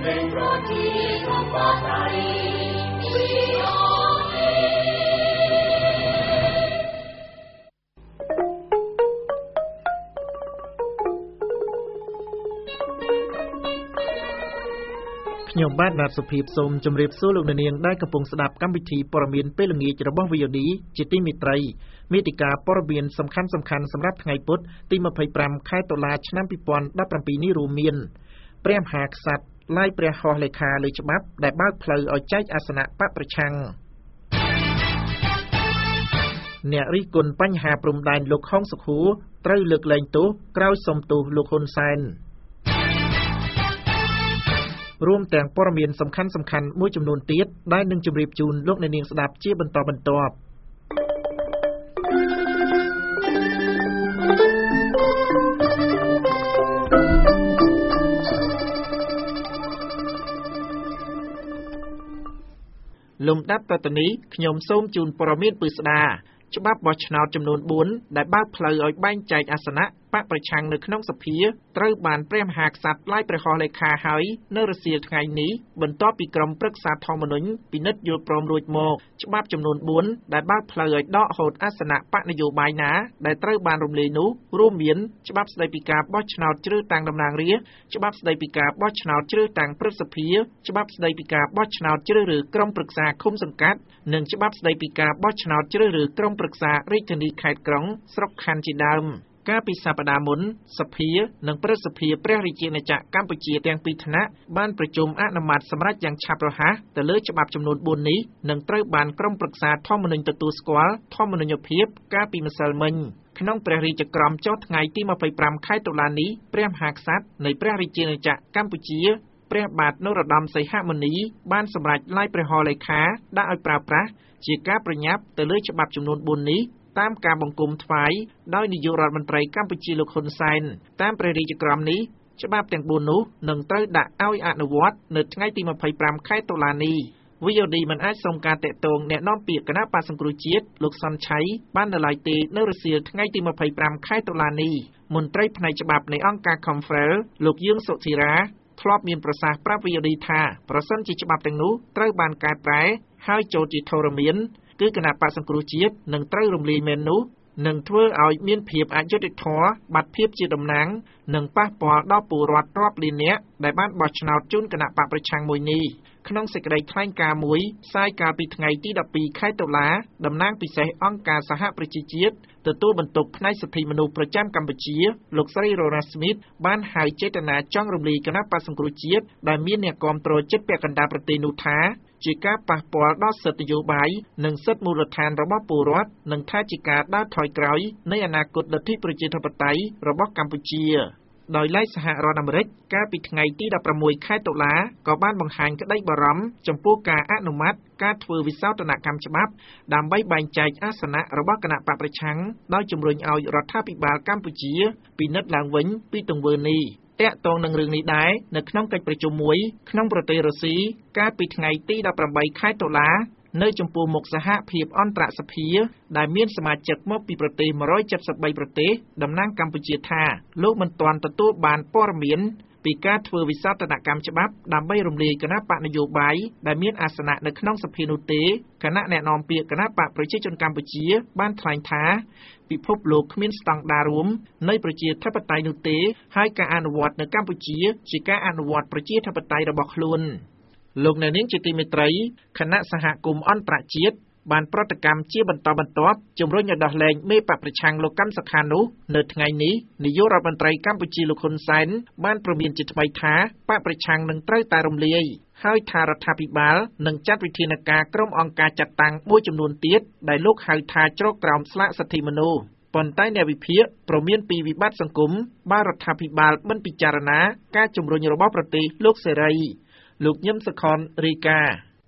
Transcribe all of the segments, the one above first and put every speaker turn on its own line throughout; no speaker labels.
ខ្ញុំបាទណាត់សុភីសូមជម្រាបសួរលោកអ្នកនាងដែលកំពុងស្ដាប់កម្មវិធីព័ត៌មានពេលល្ងាចរបស់ VOD ជាទីមេត្រីមេតិការព័ត៌មានសំខាន់ៗសម្រាប់ថ្ងៃពុធទី25ខែតុលាឆ្នាំ2017នេះរួមមានព្រះមហាក្សត្រឡាយព្រះហស្ថលេខាលើច្បាប់ដែលបើកផ្លូវឲ្យចែកអាសនៈបកប្រឆាំងអ្នករិះគន់បញ្ហាព្រំដែនលោកហុងសុខួរត្រូវលើកលែងទោសក្រោយសុំទោសលោកហ៊ុនសែនរួមទាំងព័ត៌មានសំខាន់ៗមួយចំនួនទៀតដែលនឹងជម្រាបជូនលោកអ្នកនាងស្ដាប់ជាបន្តបន្ទាប់លំដាប់តទៅនេះខ្ញុំសូមជូនព័ត៌មានពិស្ដាច្បាប់បោះឆ្នោតចំនួន4ដែលបើកផ្លូវឲ្យបែងចែកអាសនៈបកប្រឆាំងនៅក្នុងសភាត្រូវបានព្រះមហាក្សត្រឡាយព្រះហស្ថលេខាហើយនៅរសៀលថ្ងៃនេះបន្ទាប់ពីក្រុមប្រឹក្សាធម្មនុញ្ញពិនិត្យយល់ព្រមរួចមកច្បាប់ចំនួន4ដែលបើកផ្លូវឲ្យដកហូតអាសនៈបកនយោបាយណាដែលត្រូវបានរំលាយនោះរួមមានច្បាប់ស្តីពីការបោះឆ្នោតជ្រើសតាំងតំណាងរាស្ត្រច្បាប់ស្តីពីការបោះឆ្នោតជ្រើសតាំងព្រឹទ្ធសភាច្បាប់ស្តីពីការបោះឆ្នោតជ្រើសរើសក្រុមប្រឹក្សាឃុំសង្កាត់និងច្បាប់ស្តីពីការបោះឆ្នោតជ្រើសរើសក្រុមប្រឹក្សារាជធានីខេត្តក្រុងស្រុកខណ្ឌជាដើមកាលពីសប្តាហ៍មុនសភានិងព្រឹទ្ធសភាព្រះរាជាណាចក្រកម្ពុជាទាំងពីរថ្នាក់បានប្រជុំអនុម័តសម្រេចយ៉ាងឆាប់រហ័សទៅលើច្បាប់ចំនួន4នេះនិងត្រូវបានក្រុមប្រឹក្សាធម្មនុញ្ញទទួលស្គាល់ធម្មនុញ្ញភាពកាលពីម្សិលមិញក្នុងព្រះរាជក្រមចុះថ្ងៃទី25ខែតុលានេះព្រះមហាក្សត្រនៃព្រះរាជាណាចក្រកម្ពុជាព្រះបាទនរោត្តមសីហមុនីបានសម្រេចឡាយព្រះហស្ថលេខាដាក់ឲ្យប្រើប្រាស់ជាការប្រញាប់ទៅលើច្បាប់ចំនួន4នេះតាមការបង្គុំថ្វាយដោយនាយករដ្ឋមន្ត្រីកម្ពុជាលោកហ៊ុនសែនតាមព្រះរាជក្រមនេះច្បាប់ទាំង4នោះនឹងត្រូវដាក់ឲ្យអនុវត្តនៅថ្ងៃទី25ខែតុលានេះ VOD មិនអាចសុំការតាក់ទងแนะនាំពាក្យគណៈបក្សសង្គ្រោះជាតិលោកសុនឆៃបាននៅឡើយទេនៅរសៀលថ្ងៃទី25ខែតុលានេះមន្ត្រីផ្នែកច្បាប់នៃអង្គការ Confrel លោកយឿងសុធិរាធ្លាប់មានប្រសាសន៍ប្រាប់ VOD ថាប្រសិនជាច្បាប់ទាំងនោះត្រូវបានកែប្រែហើយចូលជាធរមានគឺគណៈបក្សសង្គ្រោះជាតិនឹងត្រូវរំលាយមែននោះនឹងធ្វើឲ្យមានភាពអយុត្តិធម៌បាត់ភាពជាតំណាងនិងប៉ះពាល់ដល់ពលរដ្ឋរាប់លាននាក់ដែលបានបោះឆ្នោតជូនគណៈបកប្រឆាំងមួយនេះក្នុងសេចក្តីថ្លែងការណ៍មួយផ្សាយកាលពីថ្ងៃទី12ខែតុលាតំណាងពិសេសអង្គការសហប្រជាជាតិទទួលបន្ទុកផ្នែកសិទ្ធិមនុស្សប្រចាំកម្ពុជាលោកស្រីរ៉ូណាស្មីតបានហៅចេតនាចង់រំលាយគណៈបក្សសង្គ្រោះជាតិដែលមានអ្នកគាំទ្រជិតពាក់កណ្ដាលប្រទេសនោះថាជាការប៉ះពាល់ដល់សិទ្ធិនយោបាយនិងសិទ្ធិមូលដ្ឋានរបស់ពលរដ្ឋនិងថាជាការដើរថយក្រោយនៃអនាគតលទ្ធិប្រជាធិបតេយ្យរបស់កម្ពុជាដោយឡែកសហរដ្ឋអាមេរិកកាលពីថ្ងៃទី16ខែតុលាក៏បានបង្ហាញក្តីបារម្ភចំពោះការអនុម័តការធ្វើវិសោធនកម្មច្បាប់ដើម្បីបែងចែកអាសនៈរបស់គណៈបកប្រឆាំងដោយជំរុញឲ្យរដ្ឋាភិបាលកម្ពុជាពិនិត្យឡើងវិញពីទង្វើនេះតាក់ទងនឹងរឿងនេះដែរនៅក្នុងកិច្ចប្រជុំមួយក្នុងប្រទេសរុស្ស៊ីកាលពីថ្ងៃទី18ខែតុលានៅចំពោះមុខសហភាពអន្តរសភាដែលមានសមាជិកមកពីប្រទេស173ប្រទេសតំណាងកម្ពុជាថាលោកមិនទាន់ទទួលបានព័ត៌មានពីការធ្វើវិសោធនកម្មច្បាប់ដើម្បីរំលាយគណៈបកនយោបាយដែលមានអាសនៈនៅក្នុងសភានោះទេគណៈអ្នកនាំពាក្យគណៈបកប្រជាជនកម្ពុជាបានថ្លែងថាពិភពលោកគ្មានស្តង់ដាររួមនៃប្រជាធិបតេយ្យនោះទេហើយការអនុវត្តនៅកម្ពុជាជាការអនុវត្តប្រជាធិបតេយ្យរបស់ខ្លួនលោកអ្នកនាងជាទីមេត្រីគណៈសហគមន៍អន្តរជាតិបានប្រតិកម្មជាបន្តបន្ទាប់ជំរុញឲ្យដោះលែងមេបកប្រឆាំងលោកកម្មសខានោះនៅថ្ងៃនេះនាយករដ្ឋមន្ត្រីកម្ពុជាលោកហ៊ុនសែនបានព្រមានជាថ្មីថាបកប្រឆាំងនឹងត្រូវតែរំលាយហើយថារដ្ឋាភិបាលនឹងចាត់វិធានការក្រុមអង្គការចាត់តាំងមួយចំនួនទៀតដែលលោកហៅថាជ្រកក្រោមស្លាកសិទ្ធិមនុស្សប៉ុន្តែអ្នកវិភាគព្រមានពីវិបត្តិសង្គមបើរដ្ឋាភិបាលមិនពិចារណាការជំរុញរបស់ប្រទេសលោកសេរីលោកញឹមសខនរាយការណ៍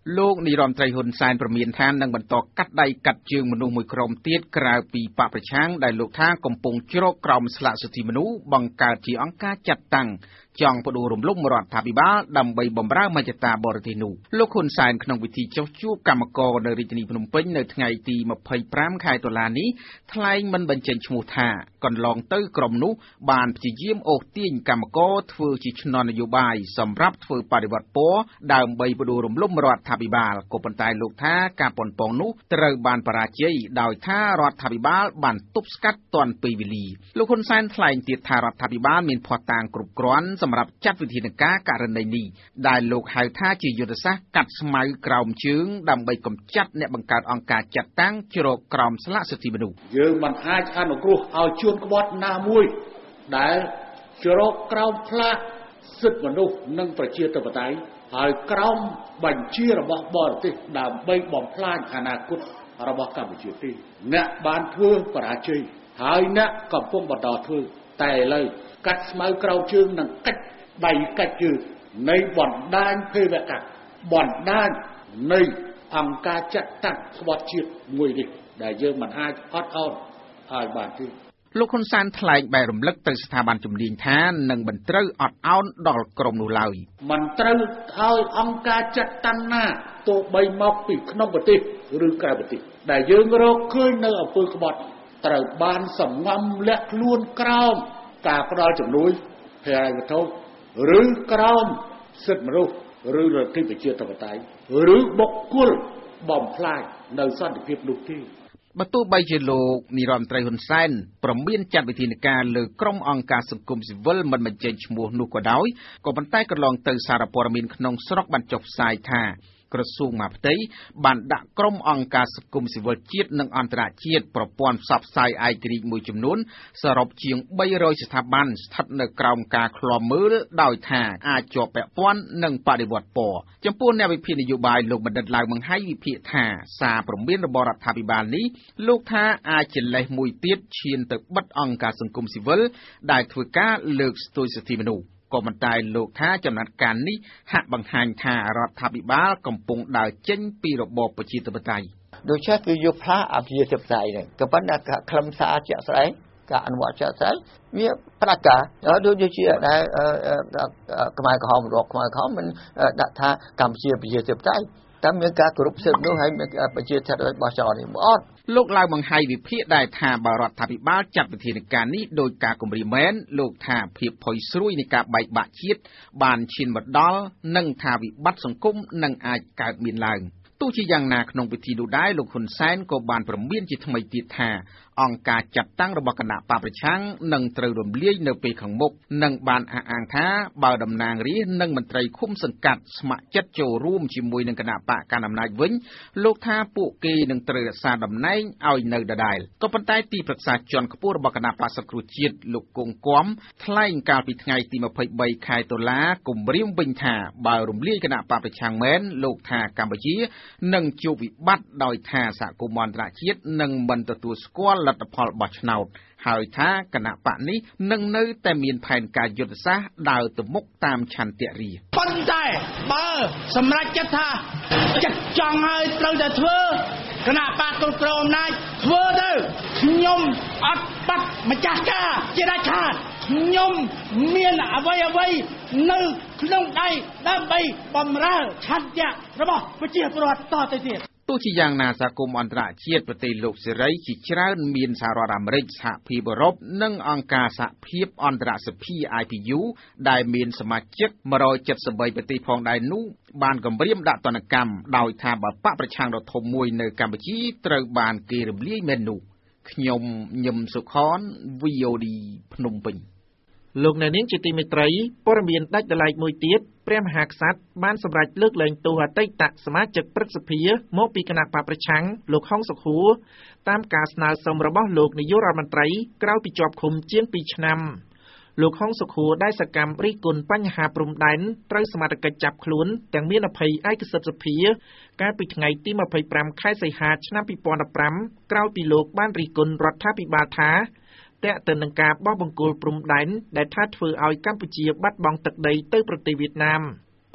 លោកនាយរដ្ឋមន្ត្រីហ៊ុនសែនប្រមានថានឹងបន្តកាត់ដៃកាត់ជើងមនុស្សមួយក្រុមទៀតក្រៅពីបកប្រឆាំងដែលលោកថាកំពុងជ្រកក្រោមស្លាកសិទ្ធិមនុស្សបង្កើតជាអង្គការចាត់តាំងចង់ផ្ដួលរំលំរដ្ឋាភិបាលដើម្បីបម្រើមជ្ឈតាបរទេសនោះលោកហ៊ុនសែនក្នុងពិធីចុះជួបកម្មករនៅរាជធានីភ្នំពេញនៅថ្ងៃទី25ខែតុលានេះថ្លែងមិនបញ្ចេញឈ្មោះថាកន្លងទៅក្រុមនោះបានព្យាយាមអូសទាញកម្មករធ្វើជាឆ្នន់នយោបាយសម្រាប់ធ្វើបដិវត្តពណ៌ដើម្បីផ្ដួលរំលំរដ្ឋាភិបាលក៏ប៉ុន្តែលោកថាការប៉ុនប៉ងនោះត្រូវបានបរាជ័យដោយថារដ្ឋាភិបាលបានទប់ស្កាត់ទាន់ពេលវេលាលោកហ៊ុនសែនថ្លែងទៀតថារដ្ឋាភិបាលមានភស្តុតាងគ្រប់គ្រាន់សម្រាប់ចាត់វិធានការករណីនេះដែលលោកហៅថាជាយុទ្ធសាស្ត្រកាត់ស្មៅក្រោមជើងដើម្បីកម្ចាត់អ្នកបង្កើតអង្គការចាត់តាំងជ្រកក្រោមស្លាកសិទ្ធិមនុស្ស
យើងមិនអាចអនុគ្រោះឲ្យជួនក្បត់ណាមួយដែលជ្រកក្រោមផ្លាកសិទ្ធិមនុស្សនិងប្រជាធិបតេយ្យហើយក្រោមបញ្ជារបស់បរទេសដើម្បីបំផ្លាញអនាគតរបស់កម្ពុជាទេអ្នកបានធ្វើបរាជ័យហើយអ្នកកំពុងបន្តធ្វើតែឥឡូវកាត់ស្មៅក្រោមជើងនិងកាច់ដៃកាច់ជើងនៃបណ្ដាញភេរវកម្មបណ្ដាញនៃអង្គការចាត់តាំងក្បត់ជាតិមួយនេះដែលយើងមិនអាចអត់ឱនឲ្យបានទេ
លោកហ៊ុនសែនថ្លែងបែររំលឹកទៅស្ថាប័នជំនាញថានឹងមិនត្រូវអត់ឱនដល់ក្រុមនោះឡើយ
មិនត្រូវឲ្យអង្គការចាត់តាំងណាទោះបីមកពីក្នុងប្រទេសឬក្រៅប្រទេសដែលយើងរកឃើញនៅអំពើក្បត់ត្រូវបានសម្ងំលាក់ខ្លួនក្រោមការផ្ដល់ជំនួយហិរញ្ញវត្ថុឬក្រោមសិទ្ធិមនុស្សឬលទ្ធិប្រជាធិបតេយ្យឬបុគ្គលបំផ្លាញនៅសន្តិភាពនោះទេ
បើទោះបីជាលោកនាយរដ្ឋមន្ត្រីហ៊ុនសែនប្រមានចាត់វិធានការលើក្រុមអង្គការសង្គមស៊ីវិលមិនបញ្ចេញឈ្មោះនោះក៏ដោយក៏ប៉ុន្តែកន្លងទៅសារព័ត៌មានក្នុងស្រុកបានចុះផ្សាយថាក្រសួងមហាផ្ទៃបានដាក់ក្រុមអង្គការសង្គមស៊ីវិលជាតិនិងអន្តរជាតិប្រព័ន្ធផ្សព្វផ្សាយឯករាជ្យមួយចំនួនសរុបជាង300ស្ថាប័នស្ថិតនៅក្រោមការឃ្លាំមើលដោយថាអាចជាប់ពាក់ព័ន្ធនឹងបដិវត្តពណ៌ចំពោះអ្នកវិភាគនយោបាយលោកបណ្ឌិតឡាវបង្ហៃវិភាគថាសារព្រមានរបស់រដ្ឋាភិបាលនេះលោកថាអាចជាលេសមួយទៀតឈានទៅបិទអង្គការសង្គមស៊ីវិលដែលធ្វើការលើកស្ទួយសិទ្ធិមនុស្សក៏ប៉ុន្តែលោកថាចំណាត់ការនេះហាក់បង្ហាញថារដ្ឋាភិបាលកំពុងដើរចេញពីរបបប្រជាធិបតេយ្យ
ដូច្នេះគឺយកផ្លាកអភិជាធិបតេយ្យហ្នឹងក៏ប៉ុន្តែខ្លឹមសារជាក់ស្ដែងការអនុវត្តជាក់ស្ដែងវាផ្ដាច់ការដូចជាដែលខ្មែរក្រហមរបស់ខ្មែរក្រហមមិនដាក់ថាកម្ពុជាប្រជាធិបតេយ្យតែមានការគោរពសិទ្ធិនោះហើយមានប្រជាធិបតេយ្យបោះចោលនេះអត់
លោកឡើងបង្ហាញវិភាគដែរថាបរដ្ឋាភិបាលចាត់វិធានការនេះដោយការគំរាមមែនលោកថាភាពផុយស្រួយនៃការបែកបាក់ជាតិបានឈានមកដល់និងថាវិបត្តិសង្គមនឹងអាចកើតមានឡើងទោះជាយ៉ាងណាក្នុងពិធីនោះដែរលោកហ៊ុនសែនក៏បានប្រមានជាថ្មីទៀតថាអង្គការចាត់តាំងរបស់គណៈបកប្រឆាំងនឹងត្រូវរំលាយនៅពេលខាងមុខនិងបានអះអាងថាបើតំណាងរាស្ត្រនិងមន្ត្រីឃុំសង្កាត់ស្ម័គ្រចិត្តចូលរួមជាមួយនឹងគណៈបកកណ្ដាលអំណាចវិញលោកថាពួកគេនឹងត្រូវរក្សាតំណែងឲ្យនៅដដែលក៏ប៉ុន្តែទីប្រឹក្សាជាន់ខ្ពស់របស់គណៈបកសង្គ្រោះជាតិលោកគង់គំថ្លែងកាលពីថ្ងៃទី23ខែតុលាគម្រាមវិញថាបើរំលាយគណៈបកប្រឆាំងមែនលោកថាកម្ពុជានឹងជួបវិបត្តិដោយថាសហគមន៍អន្តរជាតិនឹងមិនទទួលស្គាល់លទ្ធផលបោះឆ្នោតហើយថាគណៈបកនេះនឹងនៅតែមានផែនការយុទ្ធសាស្ត្រដើរទៅមុខតាមឆន្ទៈរា
ប៉ុន្តែបើសម្រាប់ចិត្តថាចិត្តចង់ឲ្យត្រូវតែធ្វើគណៈបកគ្រប់គ្រងអំណាចធ្វើទៅខ្ញុំអត់បាត់ម្ចាស់ការជាដាច់ខាតខ្ញុំមានអ្វីនៅក្នុងដៃដើម្បីបម្រើឆន្ទៈរបស់ប្រជាពលរដ្ឋតទៅទៀត
ទោះជាយ៉ាងណាសហគមន៍អន្តរជាតិប្រទេសលោកសេរីជាច្រើនមានសហរដ្ឋអាមេរិកសហភាពអឺរ៉ុបនិងអង្គការសហភាពអន្តរសភា IPU ដែលមានសមាជិក173ប្រទេសផងដែរនោះបានគម្រាមដាក់ទណ្ឌកម្មដោយថាបើបកប្រឆាំងដ៏ធំមួយនៅកម្ពុជាត្រូវបានគេរំលាយមែននោះខ្ញុំញឹមសុខន VOD ភ្នំពេញ
លោកអ្នកនាងជាទីមេត្រីព័ត៌មានដាច់ដライមួយទៀតព្រះមហាក្សត្របានសម្រេចលើកលែងទោសអតីតសមាជិកព្រឹទ្ធសភាមកពីគណៈបកប្រឆាំងលោកហុងសុខួរតាមការស្នើសុំរបស់លោកនាយករដ្ឋមន្ត្រីក្រោយពីជាប់ឃុំជាង2ឆ្នាំលោកហុងសុខួរដែលសកម្មរិះគន់បញ្ហាព្រំដែនត្រូវសមត្ថកិច្ចចាប់ខ្លួនទាំងមានអភ័យឯកសិទ្ធិសភាកាលពីថ្ងៃទី25ខែសីហាឆ្នាំ2015ក្រោយពីលោកបានរិះគន់រដ្ឋាភិបាលថាតែកទៅនឹងការបោះបង្គោលព្រំដែនដែលថាធ្វើឲ្យកម្ពុជាបាត់បង់ទឹកដីទៅប្រទេសវៀតណាម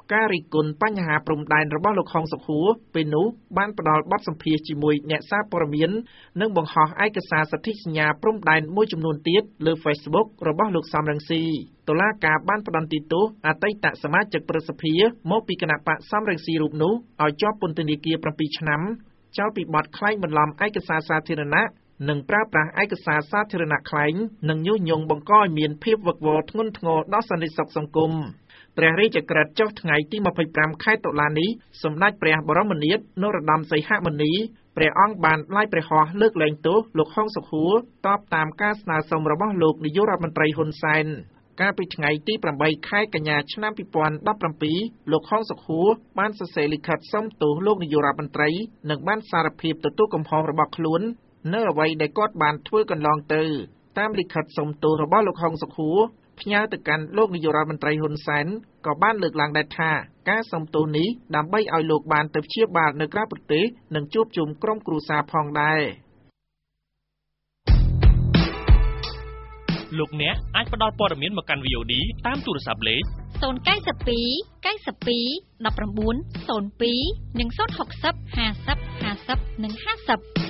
ការរិះគន់បញ្ហាព្រំដែនរបស់លោកខុងសុខួរពេលនោះបានផ្ដល់បទសម្ភាសន៍ជាមួយអ្នកសារព័ត៌មាននិងបង្ហោះឯកសារសន្ធិសញ្ញាព្រំដែនមួយចំនួនទៀតលើ Facebook របស់លោកសំរងស៊ីតុលាការបានផ្តន្ទាទោសអតីតសមាជិកព្រឹទ្ធសភាមកពីគណៈបកសំរងស៊ីរូបនោះឲ្យជាប់ពន្ធនាគារ7ឆ្នាំចោទពីបទក្លែងបន្លំឯកសារសាធារណៈនិងប្រើប្រាស់ឯកសារសាធារណៈក្លែងនិងញុះញង់បង្កឲ្យមានភាពវឹកវរធ្ងន់ធ្ងរដល់សន្តិសុខសង្គមព្រះរាជក្រឹត្យចុះថ្ងៃទី25 ខែតុលានេះសម្ដេចព្រះបរមនាថនរោត្តមសីហមុនីព្រះអង្គបានឡាយព្រះហស្ថលើកលែងទោសលោកខុងសុខួរតបតាមការស្នើសុំរបស់លោកនាយករដ្ឋមន្ត្រីហ៊ុនសែនកាលពីថ្ងៃទី8 ខែកញ្ញាឆ្នាំ2017លោកខុងសុខួរបានសរសេរលិខិតសុំទោសលោកនាយករដ្ឋមន្ត្រីនិងបានសារភាពទទួលកំហុសរបស់ខ្លួននៅអ្វីដែលគាត់បានធ្វើកន្លងទៅតាមលិខិតសុំទោសរបស់លោកខុងសុខួរផ្ញើទៅកាន់លោកនាយករដ្ឋមន្ត្រីហ៊ុនសែនក៏បានលើកឡើងដែរថាការសុំទោសនេះដើម្បីឲ្យលោកបានទៅព្យាបាលនៅក្រៅប្រទេសនិងជួបជុំក្រុមគ្រួសារផងដែរ
លោកអ្នកអាចផ្ដល់ព័ត៌មានមកកាន់ VOD តាមទូរស័ព្ទលេខ
092 92 19 02និង060 50 50និង50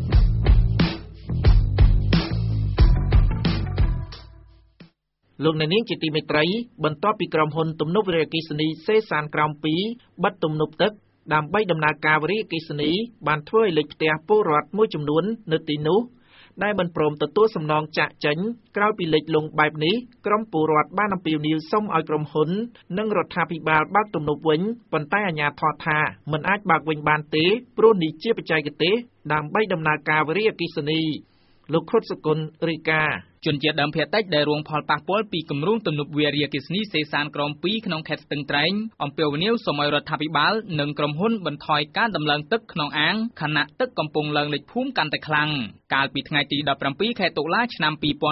លោកអ្នកនាងជាទីមេត្រីបន្ទាប់ពីក្រុមហ៊ុនទំនប់វារីអគ្គិសនីសេសានក្រោម2បិទទំនប់ទឹកដើម្បីដំណើរការវារីអគ្គិសនីបានធ្វើឲ្យលេចផ្ទះពលរដ្ឋមួយចំនួននៅទីនោះដែលមិនព្រមទទួលសំណងចាក់ចេញក្រោយពីលេចលង់បែបនេះក្រុមពលរដ្ឋបានអំពាវនាវសុំឲ្យក្រុមហ៊ុននិងរដ្ឋាភិបាលបើកទំនប់វិញប៉ុន្តែអាជ្ញាធរថាមិនអាចបើកវិញបានទេព្រោះនេះជាបច្ចេកទេសដើម្បីដំណើរការវារីអគ្គិសនីលោកខុតសុគន្ធរាយការណ៍
ជនជាតិដើមភាគតិចដែលរងផលប៉ះពាល់ពីគម្រោងទំនប់វារីអគ្គិសនីសេសានក្រម2ក្នុងខេត្តស្ទឹងត្រែងអំពាវនាវសូមឲ្យរដ្ឋាភិបាលនិងក្រុមហ៊ុនបន្ថយការដំឡើងទឹកក្នុងអាងខណៈទឹកកំពុងឡើងលេចភូមិកាន់តែខ្លាំងកាលពីថ្ងៃទី17 ខែតុលាឆ្នាំ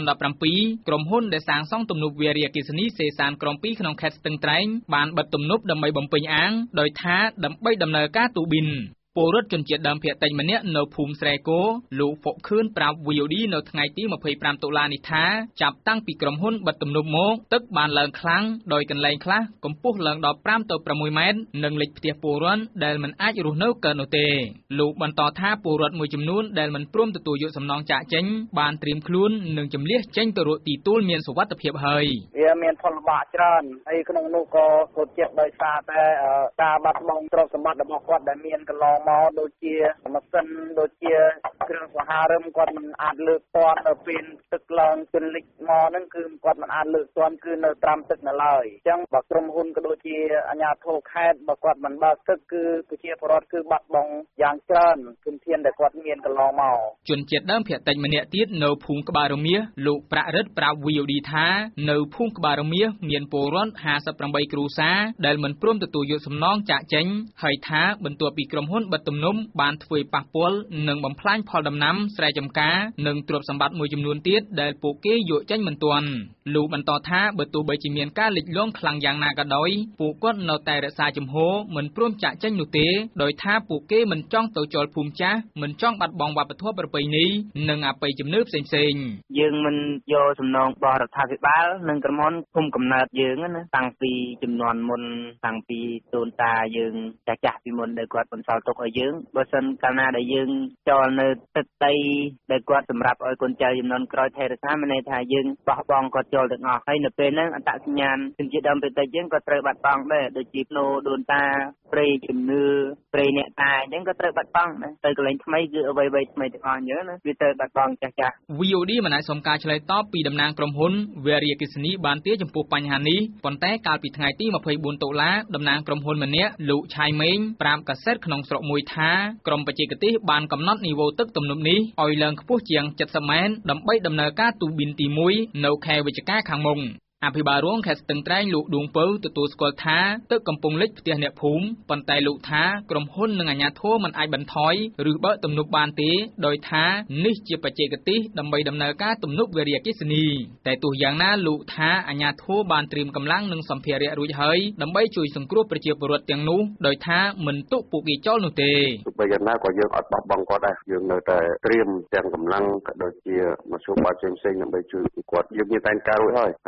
2017ក្រុមហ៊ុនដែលសាងសង់ទំនប់វារីអគ្គិសនីសេសានក្រម2ក្នុងខេត្តស្ទឹងត្រែងបានបិទទំនប់ដើម្បីបំពេញអាងដោយថាដើម្បីដំណើរការទូប៊ីនពលរដ្ឋជនជាតិដើមភាគតិចម្នាក់នៅភូមិស្រែគោលោកហ្វុកខឿនប្រាប់ VOD នៅថ្ងៃទី25 តុលានេះថាចាប់តាំងពីក្រុមហ៊ុនបិទទំនប់មកទឹកបានឡើងខ្លាំងដោយកន្លែងខ្លះកម្ពស់ឡើងដល់5ទៅ6ម៉ែត្រនិងលិចផ្ទះពលរដ្ឋដែលមិនអាចរស់នៅកើតនោះទេលោកបន្តថាពលរដ្ឋមួយចំនួនដែលមិនព្រមទទួលយកសំណងចាក់ចេញបានត្រៀមខ្លួននឹងជម្លៀសចេញទៅរកទីទួលមានសុវត្ថិភាពហើយ
វាមានផលលំបាកច្រើនហើយក្នុងនោះក៏គ្រប់ជាដោយសារតែការបាត់បង់ទ្រព្យសម្បត្តិរបស់គាត់ដែលមានកន្លងមកដូចជាម៉ាស៊ីនដូចជាគ្រឿងសង្ហារឹមគាត់មិនអាចលើកទាន់នៅពេលទឹកឡើងជន់លិចមកហ្នឹងគឺគាត់មិនអាចលើកទាន់គឺនៅត្រាំទឹកនៅឡើយអញ្ចឹងបើក្រុមហ៊ុនក៏ដូចជាអាជ្ញាធរខេត្តបើគាត់មិនបើកទឹកគឺប្រជាពលរដ្ឋគឺបាត់បង់យ៉ាងច្រើនធនធានដែលគាត់មានកន្លងមក
ជនជាតិដើមភាគតិចម្នាក់ទៀតនៅភូមិក្បាលរមៀសលោកប្រាក់រិទ្ធប្រាប់ VOD ថានៅភូមិក្បាលរមៀសមានពលរដ្ឋ58គ្រួសារដែលមិនព្រមទទួលយកសំណងចាក់ចេញហើយថាបន្ទាប់ពីក្រុមហ៊ុនបិទទំនប់បានធ្វើប៉ះពាល់និងបំផ្លាញផលដំណាំស្រែចម្ការនិងទ្រព្យសម្បត្តិមួយចំនួនទៀតដែលពួកគេយកចេញមិនទាន់លោកបន្តថាបើទោះបីជាមានការលិចលង់ខ្លាំងយ៉ាងណាក៏ដោយពួកគាត់នៅតែរក្សាជំហរមិនព្រមចាក់ចេញនោះទេដោយថាពួកគេមិនចង់ទៅជល់ភូមិចាស់មិនចង់បាត់បង់វប្បធម៌ប្រពៃណីនិងអបិយជំនឿផ្សេងៗ
យើងមិនយកសំណងរបស់រដ្ឋាភិបាលនិងក្រុមហ៊ុនភូមិកំណើតយើងណាតាំងពីចំនួនមុនតាំងពីដូនតាយើងចាស់ពីមុនដែលគាត់បន្សល់ទុកឲ្យយើងបើសិនកាលណាដែលយើងចោលនៅទឹកដីដែលគាត់សម្រាប់ឲ្យកូនចៅចំនួនក្រោយថែរក្សាមានន័យថាយើងបោះបង់គាត់ចូលទាំងអស់ហើយនៅពេលហ្នឹងអត្តសញ្ញាណជនជាតិដើមភាគតិចយើងក៏ត្រូវបាត់បង់ដែរដូចជាភ្នូដូនតាព្រៃជំនឿព្រៃអ្នកតាអញ្ចឹងក៏ត្រូវបាត់បង់ដែរទៅកន្លែងថ្មីគឺអ្វីៗថ្មីទាំងអស់អញ្ចឹងណាវាត្រូវបាត់បង់ចាស់
VOD មិនអាចសុំការឆ្លើយតបពីតំណាងក្រុមហ៊ុនវារីអគ្គិសនីបានទេចំពោះបញ្ហានេះប៉ុន្តែកាលពីថ្ងៃទី24 តុលាតំណាងក្រុមហ៊ុនម្នាក់លោកឆៃមេងប្រាប់កាសែតក្នុងស្រុកមួយថាក្រុមបច្ចេកទេសបានកំណត់នីវ៉ូទឹកទំនប់នេះឲ្យឡើងខ្ពស់ជាង70ម៉ែត្រដើម្បីដំណើរការទូប៊ីនទី1នៅខែវិច្ឆិកាខាងមុខអភិបាលរងខេត្តស្ទឹងត្រែងលោកដួងពៅទទួលស្គាល់ថាទឹកកំពុងលិចផ្ទះអ្នកភូមិប៉ុន្តែលោកថាក្រុមហ៊ុននិងអាជ្ញាធរមិនអាចបន្ថយឬបើកទំនប់បានទេដោយថានេះជាបច្ចេកទេសដើម្បីដំណើរការទំនប់វារីអគ្គិសនីតែទោះយ៉ាងណាលោកថាអាជ្ញាធរបានត្រៀមកម្លាំងនិងសម្ភារៈរួចហើយដើម្បីជួយសង្គ្រោះប្រជាពលរដ្ឋទាំងនោះដោយថាមិនទុកពួកគេចោលនោះទេ
ទោះបីយ៉ាងណាក៏យើងអត់បោះបង់គាត់ដែរយើងនៅតែត្រៀមទាំងកម្លាំងក៏ដូចជាមធ្យោបាយផ្សេងៗដើម្បីជួយគាត់យើងមានផែនការរួចហើយផែនការ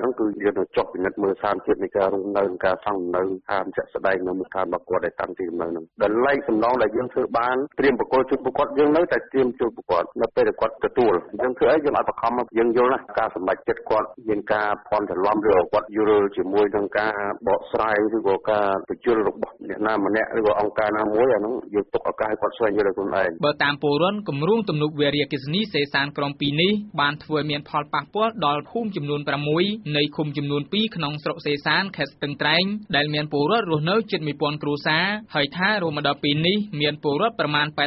ហ្នឹងគឺយើងនឹងចុះពិនិត្យមើលស្ថានភាពនៃការរស់នៅការសង់នៅស្ថានជាក់ស្ដែងនៅស្ថានរបស់គាត់ដែលតាំងទីកំណើតហ្នឹងដល់ឡែកសំណងដែលយើងធ្វើបានត្រៀមប្រកល់ជូនពួកគាត់យើងនៅតែត្រៀមជូនពួកគាត់នៅពេលដែលគាត់ទទួលយើងធ្វើអីយើងអត់បង្ខំយើងយល់ណាការសម្រេចចិត្តគាត់មានការភ័ន្តច្រឡំឬគាត់យល់ជាមួយនឹងការបកស្រាយឬក៏ការបញ្ជូលរបស់អ្នកណាម្នាក់ឬក៏អង្គការណាមួយអាហ្នឹងយើងទុកឱកាសឲ្យគាត់ស្វែងយល់ដោយខ្លួនឯង
បើតាមពលរដ្ឋគម្រោងទំនប់វារីអគ្គិសនីសេសានក្រុង2នេះបានធ្វើមានផលប៉ះពាល់ដល់ភូមិចំនួន6នៃឃុំចំនួន2ក្នុងស្រុកសេសានខេត្តស្ទឹងត្រែងដែលមានពលរដ្ឋរស់នៅជិត 1000 គ្រួសារហើយថារួមមកដល់ពេលនេះមានពលរដ្ឋប្រមាណ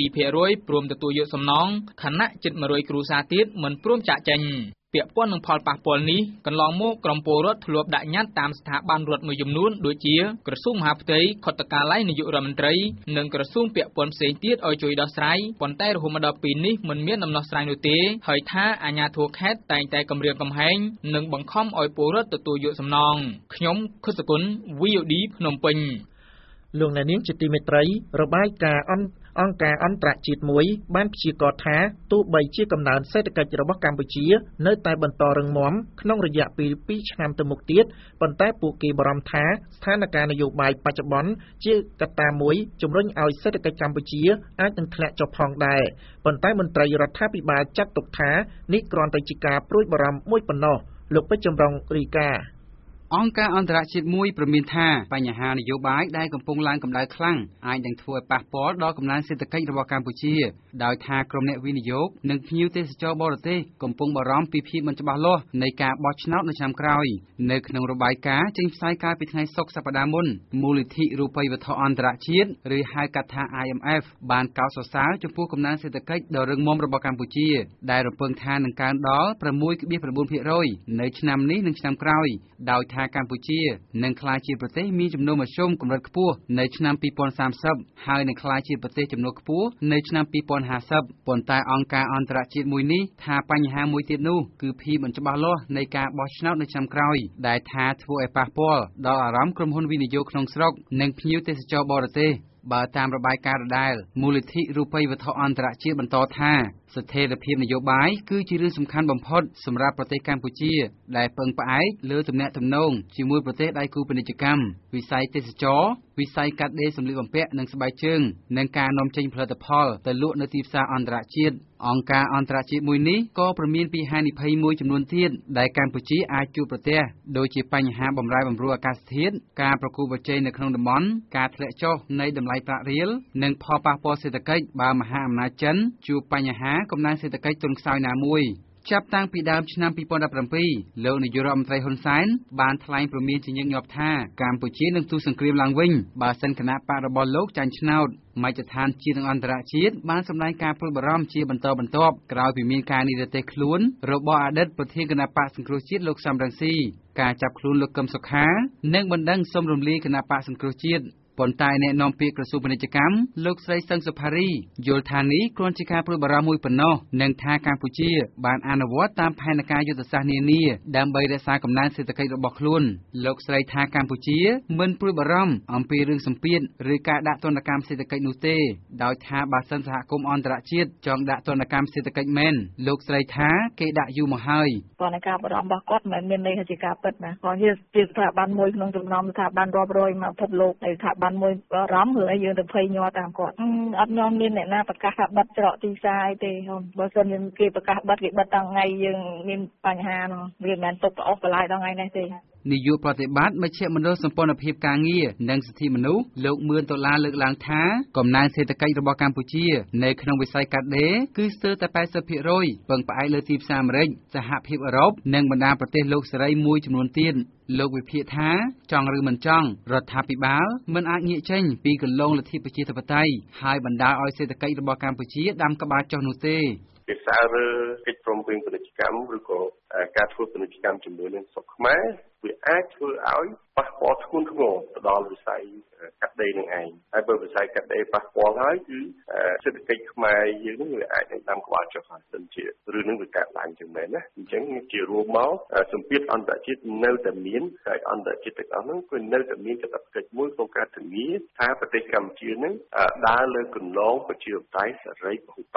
87% ព្រមទទួលយកសំណងខណៈជិត 100 គ្រួសារទៀតមិនព្រមចាកចេញពាក់ព័ន្ធនឹងផលប៉ះពាល់នេះកន្លងមកក្រុមពលរដ្ឋធ្លាប់ដាក់ញត្តិតាមស្ថាប័នរដ្ឋមួយចំនួនដូចជាក្រសួងមហាផ្ទៃខុទ្ទកាល័យនាយករដ្ឋមន្ត្រីនិងក្រសួងពាក់ព័ន្ធផ្សេងទៀតឲ្យជួយដោះស្រាយប៉ុន្តែរហូតមកដល់ពេលនេះមិនមានដំណោះស្រាយនោះទេហើយថាអាជ្ញាធរខេត្តតែងតែគំរាមកំហែងនិងបង្ខំឲ្យពលរដ្ឋទទួលយកសំណងខ្ញុំខុសគុណ VOD ភ្នំពេញ
លោកអ្នកនាងជាទីមេត្រីរបាយការណ៍អង្គការអន្តរជាតិមួយបានព្យាករណ៍ថាទោះបីជាកំណើនសេដ្ឋកិច្ចរបស់កម្ពុជានៅតែបន្តរឹងមាំក្នុងរយៈពេល2ឆ្នាំទៅមុខទៀតប៉ុន្តែពួកគេបារម្ភថាស្ថានភាពនយោបាយបច្ចុប្បន្នជាកត្តាមួយជំរុញឲ្យសេដ្ឋកិច្ចកម្ពុជាអាចនឹងធ្លាក់ចុះផងដែរប៉ុន្តែមន្ត្រីរដ្ឋាភិបាលចាត់ទុកថានេះគ្រាន់តែជាការព្រួយបារម្ភមួយប៉ុណ្ណោះលោកពេជ្រចម្រុងរាយការណ៍
អង្គការអន្តរជាតិមួយប្រមានថាបញ្ហានយោបាយដែលកំពុងឡើងកម្ដៅខ្លាំងអាចនឹងធ្វើឲ្យប៉ះពាល់ដល់កំណើនសេដ្ឋកិច្ចរបស់កម្ពុជាដោយថាក្រុមអ្នកវិនិយោគនិងភ្ញៀវទេសចរបរទេសកំពុងបារម្ភពីភាពមិនច្បាស់លាស់នៃការបោះឆ្នោតនៅឆ្នាំក្រោយនៅក្នុងរបាយការណ៍ចេញផ្សាយកាលពីថ្ងៃសុក្រសប្តាហ៍មុនមូលនិធិរូបិយវត្ថុអន្តរជាតិឬហៅកាត់ថា IMF បានកោតសរសើរចំពោះកំណើនសេដ្ឋកិច្ចដ៏រឹងមាំរបស់កម្ពុជាដែលរំពឹងថានឹងកើនដល់ 6.9% នៅឆ្នាំនេះនិងឆ្នាំក្រោយដោយថាកម្ពុជានឹងក្លាយជាប្រទេសមានចំនួនមធ្យមកម្រិតខ្ពស់នៅឆ្នាំ2030ហើយនឹងក្លាយជាប្រទេសចំនួនខ្ពស់នៅឆ្នាំ2050ប៉ុន្តែអង្គការអន្តរជាតិមួយនេះថាបញ្ហាមួយទៀតនោះគឺភាពមិនច្បាស់លាស់នៃការបោះឆ្នោតនៅឆ្នាំក្រោយដែលថាធ្វើឲ្យប៉ះពាល់ដល់អារម្មណ៍ក្រុមហ៊ុនវិនិយោគក្នុងស្រុកនិងភ្ញៀវទេសចរបរទេសបើតាមរបាយការណ៍ដដែលមូលនិធិរូបិយវត្ថុអន្តរជាតិបន្តថាស្ថិរភាពនយោបាយគឺជារឿងសំខាន់បំផុតសម្រាប់ប្រទេសកម្ពុជាដែលពឹងផ្អែកលើទំនាក់ទំនងជាមួយប្រទេសដៃគូពាណិជ្ជកម្មវិស័យទេសចរវិស័យកាត់ដេរសម្លៀកបំពាក់និងស្បែកជើងនិងការនាំចេញផលិតផលទៅលក់នៅទីផ្សារអន្តរជាតិអង្គការអន្តរជាតិមួយនេះក៏ព្រមានពីហានិភ័យមួយចំនួនទៀតដែលកម្ពុជាអាចជួបប្រទះដូចជាបញ្ហាបម្រែបម្រួលអាកាសធាតុការប្រកួតប្រជែងនៅក្នុងតំបន់ការធ្លាក់ចុះនៃតម្លៃប្រាក់រៀលនិងផលប៉ះពាល់សេដ្ឋកិច្ចបើមហាអំណាចចិនជួបបញ្ហាកំណើនសេដ្ឋកិច្ចទន់ខ្សោយណាមួយចាប់តាំងពីដើមឆ្នាំ2017លោកនាយករដ្ឋមន្ត្រីហ៊ុនសែនបានថ្លែងព្រមានជាញឹកញាប់ថាកម្ពុជានឹងទូសង្គ្រាមឡើងវិញបើសិនគណៈបករបស់លោកចាញ់ឆ្នោតមជ្ឈដ្ឋានជាតិនិងអន្តរជាតិបានសម្ដែងការព្រួយបារម្ភជាបន្តបន្ទាប់ក្រោយពីមានការនិរទេសខ្លួនរបស់អតីតប្រធានគណៈបកសង្គ្រោះជាតិលោកសំរងស៊ីការចាប់ខ្លួនលោកកឹមសុខានិងបណ្ដឹងសុំរំលាយគណៈបកសង្គ្រោះជាតិប៉ុន្តែអ្នកនាំពាក្យក្រសួងពាណិជ្ជកម្មលោកស្រីសឹងសុផារីយល់ថានេះគ្រាន់ជាការព្រួយបារម្ភមួយប៉ុណ្ណោះនិងថាកម្ពុជាបានអនុវត្តតាមផែនការយុទ្ធសាស្ត្រនានាដើម្បីរក្សាកំណើនសេដ្ឋកិច្ចរបស់ខ្លួនលោកស្រីថាកម្ពុជាមិនព្រួយបារម្ភអំពីរឿងសម្ពាធឬការដាក់ទណ្ឌកម្មសេដ្ឋកិច្ចនោះទេដោយថាបើសិនសហគមន៍អន្តរជាតិចង់ដាក់ទណ្ឌកម្មសេដ្ឋកិច្ចមែនលោកស្រីថាគេដាក់យូរមកហើយ
ប៉ុន្តែការបារម្ភរបស់គាត់មិនមានន័យថាជាការពិតណាគាត់ជាស្ថាប័នមួយក្នុងចំណោមស្ថាប័នរាប់រយមកពិភពលោកនៃស្ថាប័នមួយបារម្ភរឿងអីយើងទៅភ័យញ័រតាមគាត់អត់នាំមានអ្នកណាប្រកាសថាបិទច្រកទីផ្សារអីទេហ៎បើសិនគេប្រកាសបិទគេបិទតាំងថ្ងៃយើងមានបញ្ហានោះវាមិនមែនទុកប្អូសបន្លាយដល់ថ្ងៃនេះទេ
នាយកប្រតិបត្តិមជ្ឈមណ្ឌលសម្ព័ន្ធភាពការងារនិងសិទ្ធិមនុស្សលោកមឿនដុល្លារលើកឡើងថាកំណើនសេដ្ឋកិច្ចរបស់កម្ពុជានៅក្នុងវិស័យកាត់ដេរគឺស្ទើរតែ 80% ពឹងផ្អែកលើទីផ្សារអាមេរិកសហភាពអឺរ៉ុបនិងបណ្ដាប្រទេសលោកសេរីមួយចំនួនទៀតលោកវិភាគថាចង់ឬមិនចង់រដ្ឋាភិបាលមិនអាចងាកចេញពីគន្លងលទ្ធិប្រជាធិបតេយ្យហើយបណ្ដាលឲ្យសេដ្ឋកិច្ចរបស់កម្ពុជាដាំក្បាលចុះនោះទេ
ភាសាឬកិច្ចព្រមព្រៀងពាណិជ្ជកម្មឬក៏ការធ្វើពាណិជ្ជកម្មជាមួយនឹងស្រុកខ្មែរវាអាចធ្វើឲ្យប៉ះពាល់ធ្ងន់ធ្ងរទៅដល់វិស័យកាត់ដេរនឹងឯងហើយបើវិស័យកាត់ដេរប៉ះពាល់ហើយគឺសេដ្ឋកិច្ចខ្មែរយើងនឹងវាអាចនឹងដាំក្បាលចុះហើយសិនជាឬនឹងវាកាត់ឡើងចឹងមែនណាអញ្ចឹងជារួមមកសម្ពាធអន្តរជាតិនៅតែមានហើយអន្តរជាតិទាំងអស់ហ្នឹងគឺនៅតែមានកាតព្វកិច្ចមួយក្នុងការធានាថាប្រទេសកម្ពុជានឹងដើរលើគន្លងប្រជាធិបតេយ្យសេរីពហុបក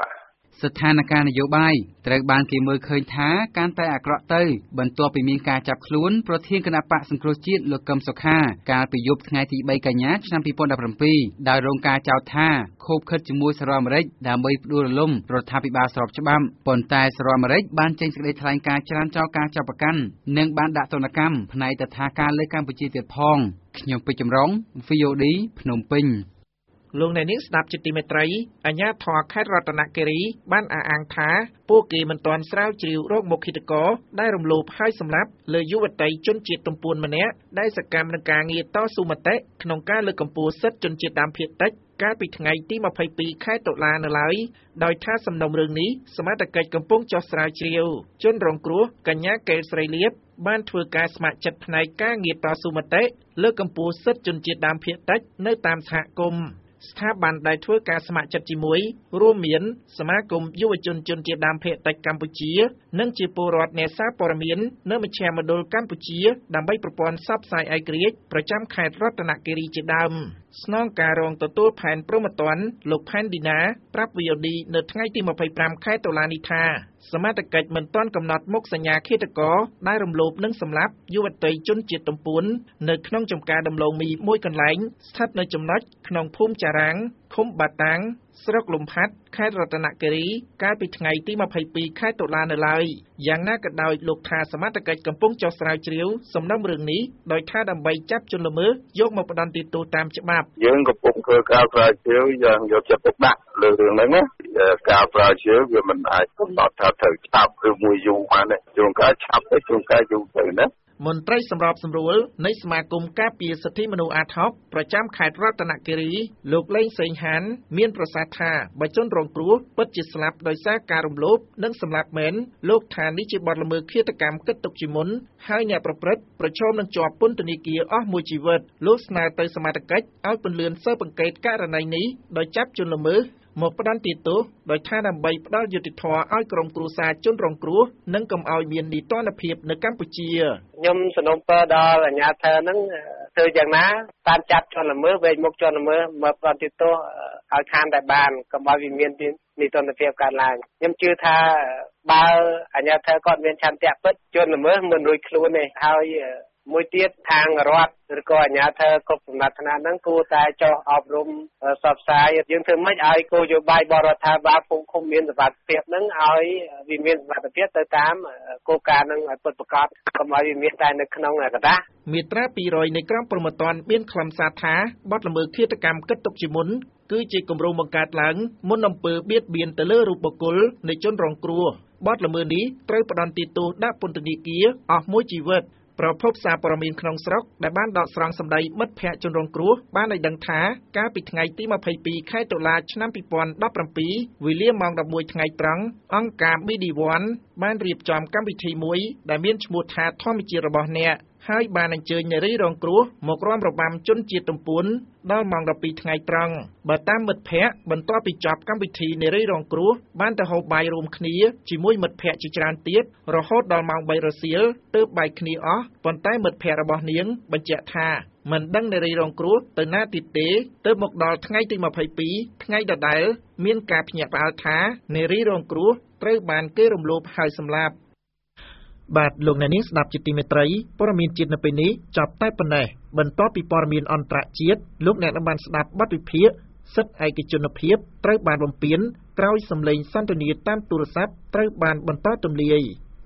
ស្ថានភាពនយោបាយត្រូវបានគេមើលឃើញថាកាន់តែអាក្រក់ទៅបន្ទាប់ពីមានការចាប់ខ្លួនប្រធានគណៈបកសង្គ្រោះជាតិលោកកឹមសុខាកាលពីយប់ថ្ងៃទី3កញ្ញាឆ្នាំ2017ដោយរងការចោទថាខូបខិតជាមួយសហរដ្ឋអាមេរិកដើម្បីផ្ដួលរលំរដ្ឋាភិបាលស្របច្បាប់ប៉ុន្តែសហរដ្ឋអាមេរិកបានចេញសេចក្តីថ្លែងការណ៍ច្រានចោលការចាប់ប្រកាន់និងបានដាក់ទណ្ឌកម្មផ្នែកតថាការលើកម្ពុជាទៀតផងខ្ញុំពេជ្រចម្រុង VOD ភ្នំពេញ
លោកអ្នកនាងស្ដាប់ជាទីមេត្រីអាជ្ញាធរខេត្តរតនគិរីបានអះអាងថាពួកគេមិនទាន់ស្រាវជ្រាវរោគមុខឃាតករដែលរំលោភហើយសម្លាប់លើយុវតីជនជាតិទំពួនម្នាក់ដែលសកម្មនឹងការងារតស៊ូមតិក្នុងការលើកកម្ពស់សិទ្ធិជនជាតិដើមភាគតិចកាលពីថ្ងៃទី22ខែតុលានៅឡើយដោយថាសំណុំរឿងនេះសមត្ថកិច្ចកំពុងចោះស្រាវជ្រាវជនរងគ្រោះកញ្ញាកែវស្រីលៀបបានធ្វើការស្ម័គ្រចិត្តផ្នែកការងារតស៊ូមតិលើកកម្ពស់សិទ្ធិជនជាតិដើមភាគតិចនៅតាមសហគមន៍ស្ថាប័នដែលធ្វើការស្ម័គ្រចិត្តជាមួយរួមមានសមាគមយុវជនជនជាតិដើមភាគតិចកម្ពុជានិងជាពលរដ្ឋអ្នកសារព័ត៌មាននៅមជ្ឈមណ្ឌលកម្ពុជាដើម្បីប្រព័ន្ធផ្សព្វផ្សាយឯករាជ្យប្រចាំខេត្តរតនគិរីជាដើមស្នងការរងទទួលផែនព្រហ្មទណ្ឌលោកផែនឌីណាប្រាប់ VOD នៅថ្ងៃទី25ខែតុលានេះថាសមត្ថកិច្ចមិនទាន់កំណត់មុខសញ្ញាឃាតករដែលរំលោភនិងសម្លាប់យុវតីជនជាតិទំពួននៅក្នុងចំការដំឡូងមីមួយកន្លែងស្ថិតនៅចំណុចក្នុងភូមិចារាំងឃុំបាតាំងស្រុកលំផាត់ខេត្តរតនគិរីកាលពីថ្ងៃទី22ខែតុលានៅឡើយយ៉ាងណាក៏ដោយលោកថាសមត្ថកិច្ចកំពុងចោះស្រាវជ្រាវសំណុំរឿងនេះដោយថាដើម្បីចាប់ជនល្មើសយកមកផ្ដន្ទាទោសតាមច្បាប់
យើងកំពុងធ្វើការស្រាវជ្រាវយ៉ាងយកចិត្តទុកដាក់លើរឿងហ្នឹងណាការស្រាវជ្រាវវាមិនអាចកំណត់ថាត្រូវចាប់ឬមួយយូរបានទេជួនកាលឆាប់ទៅជួនកាលយូរទៅណា
មន្ត្រីសម្របសម្រួលនៃសមាគមការពារសិទ្ធិមនុស្សអាតហុកប្រចាំខេត្តរតនគិរីលោកលេងសេងហានមានប្រសាសន៍ថាបើជនរងគ្រោះពិតជាស្លាប់ដោយសារការរំលោភនិងសម្លាប់មែនលោកថានេះជាបទល្មើសឃាតកម្មគិតទុកជាមុនហើយអ្នកប្រព្រឹត្តប្រឈមនឹងជាប់ពន្ធនាគារអស់មួយជីវិតលោកស្នើទៅសមាជិកឲ្យពន្យាស៊ើបអង្កេតករណីនេះដោយចាប់ជនល្មើសមកផ្ដន្ទាទោសដោយថាដើម្បីផ្ដល់យុត្តិធម៌ឲ្យក្រុមគ្រួសារជនរងគ្រោះនិងកុំឲ្យមាននីតិរដ្ឋភាពនៅកម្ពុជា
ខ្ញុំសំណូមពរដល់អាជ្ញាធរហ្នឹងធ្វើយ៉ាងណាតាមចាប់ជនល្មើសវែកមុខជនល្មើសមកផ្ដន្ទាទោសឲ្យខានតែបានកុំឲ្យវាមាននីតិរដ្ឋភាពកើតឡើងខ្ញុំជឿថាបើអាជ្ញាធរគាត់មានឆន្ទៈពិតជនល្មើសមិនរួចខ្លួនទេហើយមួយទៀតខាងរដ្ឋឬក៏អាជ្ញាធរគ្រប់សំណាក់ថ្នាក់ហ្នឹងគួរតែចុះអប់រំផ្សព្វផ្សាយយើងធ្វើម៉េចឲ្យគោលនយោបាយបរដ្ឋាភិបាលភូមិឃុំមានសុវត្ថិភាពហ្នឹងឲ្យវាមានសុវត្ថិភាពទៅតាមគោលការណ៍ហ្នឹងឲ្យពិតប្រាកដកុំឲ្យវាមានតែនៅក្នុងកណ្ដាស់
មាត្រា200នៃក្រមព្រហ្មទណ្ឌមានខ្លឹមសារថាបទល្មើសឃាតកម្មគិតទុកជាមុនគឺជាគម្រោងបង្កើតឡើងមុនអំពើបៀតបៀនទៅលើរូបបុគ្គលនៃជនរងគ្រោះបទល្មើសនេះត្រូវផ្ដន្ទាទោសដាក់ពន្ធនាគារអស់មួយជីវិតប្រភពសារព័ត៌មានក្នុងស្រុកដែលបានដកស្រង់សម្ដីមិត្តភ័ក្តិជនរងគ្រោះបានឲ្យដឹងថាកាលពីថ្ងៃទី22ខែតុលាឆ្នាំ2017វេលាម៉ោង11ថ្ងៃត្រង់អង្គការ BD1 បានរៀបចំកម្មវិធីមួយដែលមានឈ្មោះថាធម្មជាតិរបស់អ្នកហើយបានអញ្ជើញនារីរងគ្រោះមករាំរបាំជនជាតិទំពួនដល់ម៉ោង12ថ្ងៃត្រង់បើតាមមិត្តភ័ក្តិបន្ទាប់ពីចប់កម្មវិធីនារីរងគ្រោះបានទៅហូបបាយរួមគ្នាជាមួយមិត្តភ័ក្តិជាច្រើនទៀតរហូតដល់ម៉ោង3រសៀលទើបបាយគ្នាអស់ប៉ុន្តែមិត្តភ័ក្តិរបស់នាងបញ្ជាក់ថាមិនដឹងនារីរងគ្រោះទៅណាទៀតទេទើបមកដល់ថ្ងៃទី22ថ្ងៃដដែលមានការភ្ញាក់ផ្អើលថានារីរងគ្រោះត្រូវបានគេរំលោភហើយសម្លាប់បាទលោកអ្នកនាងស្ដាប់ជាទីមេត្រីព័ត៌មានជាតិនៅពេលនេះចប់តែប៉ុណ្ណេះបន្ទាប់ពីព័ត៌មានអន្តរជាតិលោកអ្នកបានស្ដាប់បទវិភាគសិទ្ធិឯកជនភាពត្រូវបានបំពានក្រោយសម្លេងសន្ទនាតាមទូរស័ព្ទត្រូវបានបន្តទម្លាយ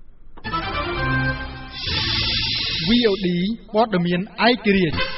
VOD ព័ត៌មានឯករាជ្យ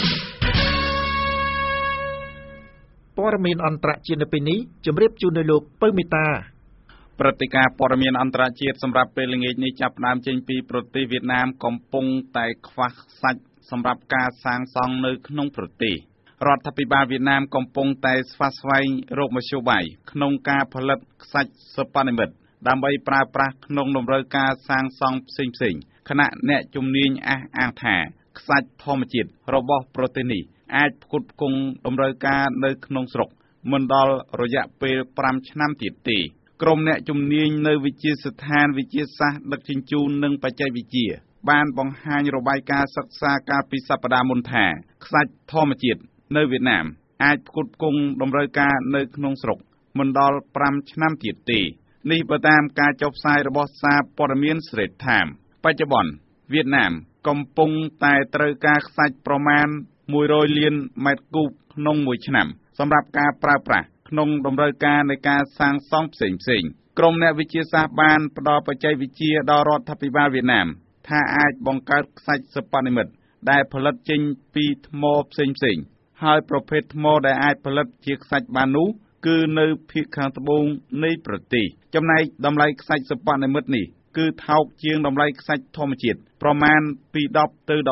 ព័ត៌មានអន្តរជាតិនៅពេលនេះជម្រាបជូនដល់លោកពៅមេតា
ព្រឹត្តិការណ៍ព័ត៌មានអន្តរជាតិសម្រាប់ពេលល្ងាចនេះចាប់ផ្ដើមចេញពីប្រទេសវៀតណាមកំពុងតែខ្វះសាច់សម្រាប់ការសាងសង់នៅក្នុងប្រទេសរដ្ឋាភិបាលវៀតណាមកំពុងតែស្វែងស្វែងរកមធ្យោបាយក្នុងការផលិតខ្សាច់សិប្បនិម្មិតដើម្បីប្រើប្រាស់ក្នុងតម្រូវការសាងសង់ផ្សេងៗខណៈអ្នកជំនាញអះអាងថាខ្សាច់ធម្មជាតិរបស់ប្រទេសនេះអាចផ្គត់ផ្គង់តម្រូវការនៅក្នុងស្រុកមិនដល់រយៈពេល5ឆ្នាំទៀតទេក្រុមអ្នកជំនាញនៅវិទ្យាស្ថានវិទ្យាសាស្ត្រដឹកជញ្ជូននិងបច្ចេកវិទ្យាបានបង្ហាញរបាយការណ៍សិក្សាកាលពីសប្តាហ៍មុនថាខ្សាច់ធម្មជាតិនៅវៀតណាមអាចផ្គត់ផ្គង់តម្រូវការនៅក្នុងស្រុក
មិនដល់5ឆ្នាំទៀតទេនេះបើតាមការចុះផ្សាយរបស់សារព័ត៌មាន Straits Times បច្ចុប្បន្នវៀតណាមកំពុងតែត្រូវការខ្សាច់ប្រមាណ100លានម៉ែត្រគូបក្នុងមួយឆ្នាំសម្រាប់ការប្រើប្រាស់ក្នុងតម្រូវការនៃការសាងសង់ផ្សេងៗក្រុមអ្នកវិទ្យាសាស្ត្របានផ្ដល់បច្ចេកវិទ្យាដល់រដ្ឋាភិបាលវៀតណាមថាអាចបង្កើតខ្សាច់សិប្បនិម្មិតដែលផលិតចេញពីថ្មផ្សេងៗហើយប្រភេទថ្មដែលអាចផលិតជាខ្សាច់បាននោះគឺនៅភាគខាងត្បូងនៃប្រទេសចំណែកតម្លៃខ្សាច់សិប្បនិម្មិតនេះគឺថោកជាងតម្លៃខ្សាច់ធម្មជាតិប្រមាណពី10ទៅ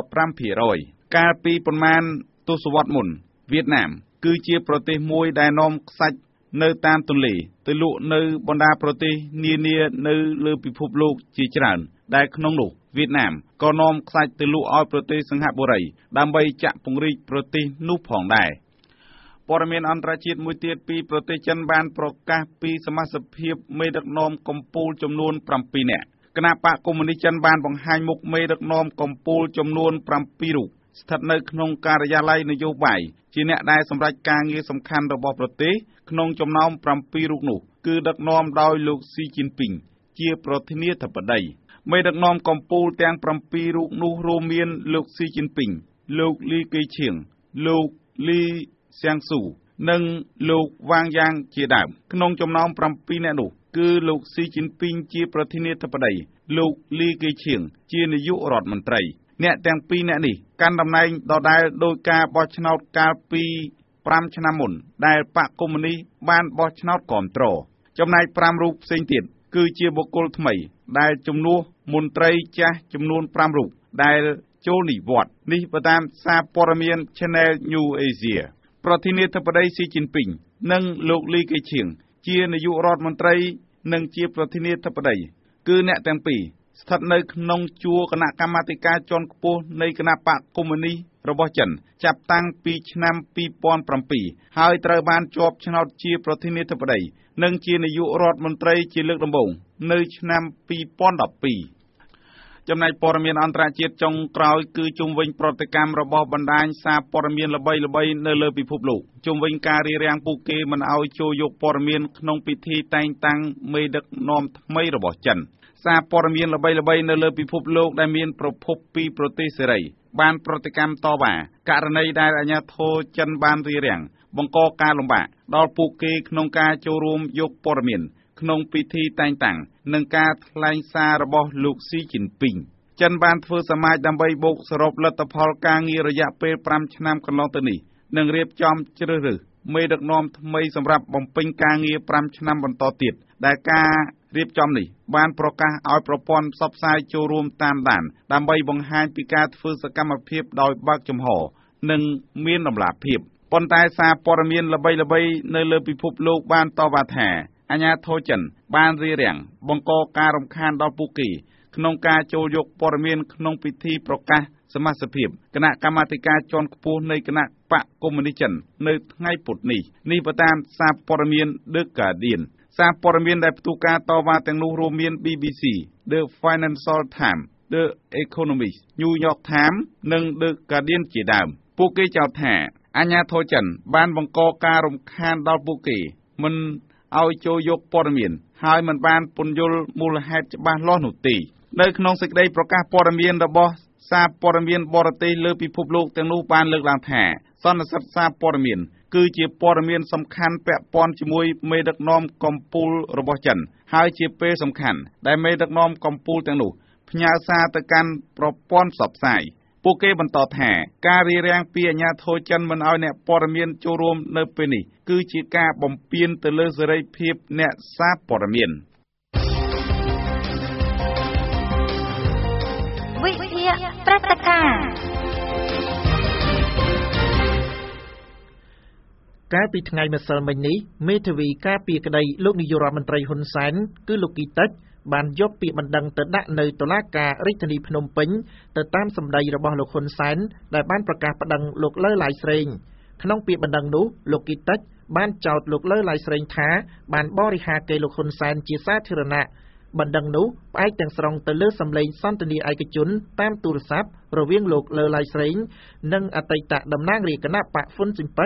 15% កាលពីប៉ុន្មានទសវត្សរ៍មុនវៀតណាមគឺជាប្រទេសមួយដែលនាំខ្សាច់នៅតាមទន្លេទៅលក់នៅបណ្ដាប្រទេសនានានៅលើពិភពលោកជាច្រើនដែលក្នុងនោះវៀតណាមក៏នាំខ្សាច់ទៅលក់ឲ្យប្រទេសសិង្ហបុរីដើម្បីចាក់ពង្រីកប្រទេសនោះផងដែរព័ត៌មានអន្តរជាតិមួយទៀតពីប្រទេសចិនបានប្រកាសពីសមាជិកភាពមេដឹកនាំកម្ពុជាចំនួន7នាក់គណៈបកកុម្មុយនីសចិនបានបង្ហាញមុខមេដឹកនាំកម្ពុជាចំនួន7រូបស្ថិតនៅក្នុងការិយាល័យនយោបាយជាអ្នកដែលសម្រេចការងារសំខាន់របស់ប្រទេសក្នុងចំណោម7រូបនោះគឺដឹកនាំដោយលោកស៊ីជីនពីងជាប្រធានាធិបតីមេដឹកនាំកម្ពុជាទាំង7រូបនោះរួមមានលោកស៊ីជីនពីងលោកលីកេឈៀងលោកលីសៀងស៊ូនិងលោកវ៉ាងយ៉ាងជាដើមក្នុងចំណោម7នាក់នោះគឺលោកស៊ីជីនពីងជាប្រធានាធិបតីលោកលីកេឈៀងជានាយករដ្ឋមន្ត្រីអ្នកទាំង2នាក់នេះកាន់តំណែងដដែលដោយការបោះឆ្នោតកាលពី5ឆ្នាំមុនដែលបកកុម្មុយនីសបានបោះឆ្នោតគាំទ្រចំណែក5រូបផ្សេងទៀតគឺជាបុគ្គលថ្មីដែលជំនួសមន្ត្រីចាស់ចំនួន5រូបដែលចូលនិវត្តន៍នេះបើតាមសារព័ត៌មាន Channel New Asia ប្រធានាធិបតីស៊ីជីនពីងនិងលោកលីកេឈៀងជានាយករដ្ឋមន្ត្រីនិងជាប្រធានាធិបតីគឺអ្នកទាំងពីរស្ថិតនៅក្នុងជួរគណៈកម្មាធិការជាន់ខ្ពស់នៃគណៈបកកុម្មុយនីសរបស់ចិនចាប់តាំងពីឆ្នាំ2007ហើយត្រូវបានជាប់ឆ្នោតជាប្រធានាធិបតីនិងជានាយករដ្ឋមន្ត្រីជាលើកដំបូងនៅឆ្នាំ2012ចំណែកព័ត៌មានអន្តរជាតិចុងក្រោយគឺជុំវិញប្រតិកម្មរបស់បណ្ដាញសារព័ត៌មានល្បីៗនៅលើពិភពលោកជុំវិញការរារាំងពួកគេមិនឲ្យចូលយកព័ត៌មានក្នុងពិធីតែងតាំងមេដឹកនាំថ្មីរបស់ចិនសារព័ត៌មានល្បីៗនៅលើពិភពលោកដែលមានប្រភពពីប្រទេសសេរីបានប្រតិកម្មតវ៉ាករណីដែលអាជ្ញាធរចិនបានរារាំងបង្កការលំបាកដល់ពួកគេក្នុងការចូលរួមយកព័ត៌មានក្នុងពិធីតែងតាំងនិងការថ្លែងសាររបស់លោកស៊ីជីនពីងចិនបានធ្វើសមាជដើម្បីបូកសរុបលទ្ធផលការងាររយៈពេល5ឆ្នាំកន្លងទៅនេះនិងរៀបចំជ្រើសរើសមេដឹកនាំថ្មីសម្រាប់បំពេញការងារ5ឆ្នាំបន្តទៀតដែលការរៀបចំនេះបានប្រកាសឲ្យប្រព័ន្ធផ្សព្វផ្សាយចូលរួមតាមដានដើម្បីបង្ហាញពីការធ្វើសកម្មភាពដោយបើកចំហនិងមានតម្លាភាពប៉ុន្តែសារព័ត៌មានល្បីៗនៅលើពិភពលោកបានតវ៉ាថាអាជ្ញាធរចិនបានរារាំងបង្កការរំខានដល់ពួកគេក្នុងការចូលយកព័ត៌មានក្នុងពិធីប្រកាសសមាជិកភាពគណៈកម្មាធិការជាន់ខ្ពស់នៃគណៈបកកុម្មុយនីសចិននៅថ្ងៃពុធនេះបើតាមសារព័ត៌មាន The Guardian សារព័ត៌មានដែលផ្ទុះការតវ៉ាទាំងនោះរួមមាន BBC, The Financial Times, The Economist, New York Times និង The Guardian ជាដើមពួកគេចោទថាអាជ្ញាធរចិនបានបង្កការរំខានដល់ពួកគេមិនឲ្យចូលយកព័ត៌មានហើយមិនបានពន្យល់មូលហេតុច្បាស់លាស់នោះទេនៅក្នុងសេចក្តីប្រកាសព័ត៌មានរបស់សារព័ត៌មានបរទេសលើពិភពលោកទាំងនោះបានលើកឡើងថាសន្និសីទសារព័ត៌មានគឺជាព័ត៌មានសំខាន់ពាក់ព័ន្ធជាមួយមេដឹកនាំកម្ពុជារបស់ចិនហើយជាពេលសំខាន់ដែលមេដឹកនាំកម្ពុជាទាំងនោះផ្ញើសារទៅកាន់ប្រព័ន្ធផ្សព្វផ្សាយពួកគេបន្តថាការរារាំងពីអាជ្ញាធរចិនមិនឲ្យអ្នកព័ត៌មានចូលរួមនៅពេលនេះគឺជាការបំពានទៅលើសេរីភាពអ្នកសារព័ត៌មាន
វិទ្យាព្រឹត្តិការណ៍
កាលពីថ្ងៃម្សិលមិញនេះមេធាវីការពារក្តីលោកនាយករដ្ឋមន្ត្រីហ៊ុនសែនគឺលោកគីតិចបានយកពាក្យបណ្ដឹងទៅដាក់នៅតុលាការរាជធានីភ្នំពេញទៅតាមសម្ដីរបស់លោកហ៊ុនសែនដែលបានប្រកាសប្តឹងលោកលើឡៃស្រេងក្នុងពាក្យបណ្ដឹងនោះលោកគីតិចបានចោទលោកលើឡៃស្រេងថាបានបរិហាកេរលោកហ៊ុនសែនជាសាធារណៈបណ្ដឹងនោះផ្អែកទាំងស្រុងទៅលើសម្លេងសន្ទនាឯកជនតាមទូរស័ព្ទរវាងលោកលើឡៃស្រេងនិងអតីតតំណាងរាជគណៈបកហ៊ុនស៊ិនប៉ិច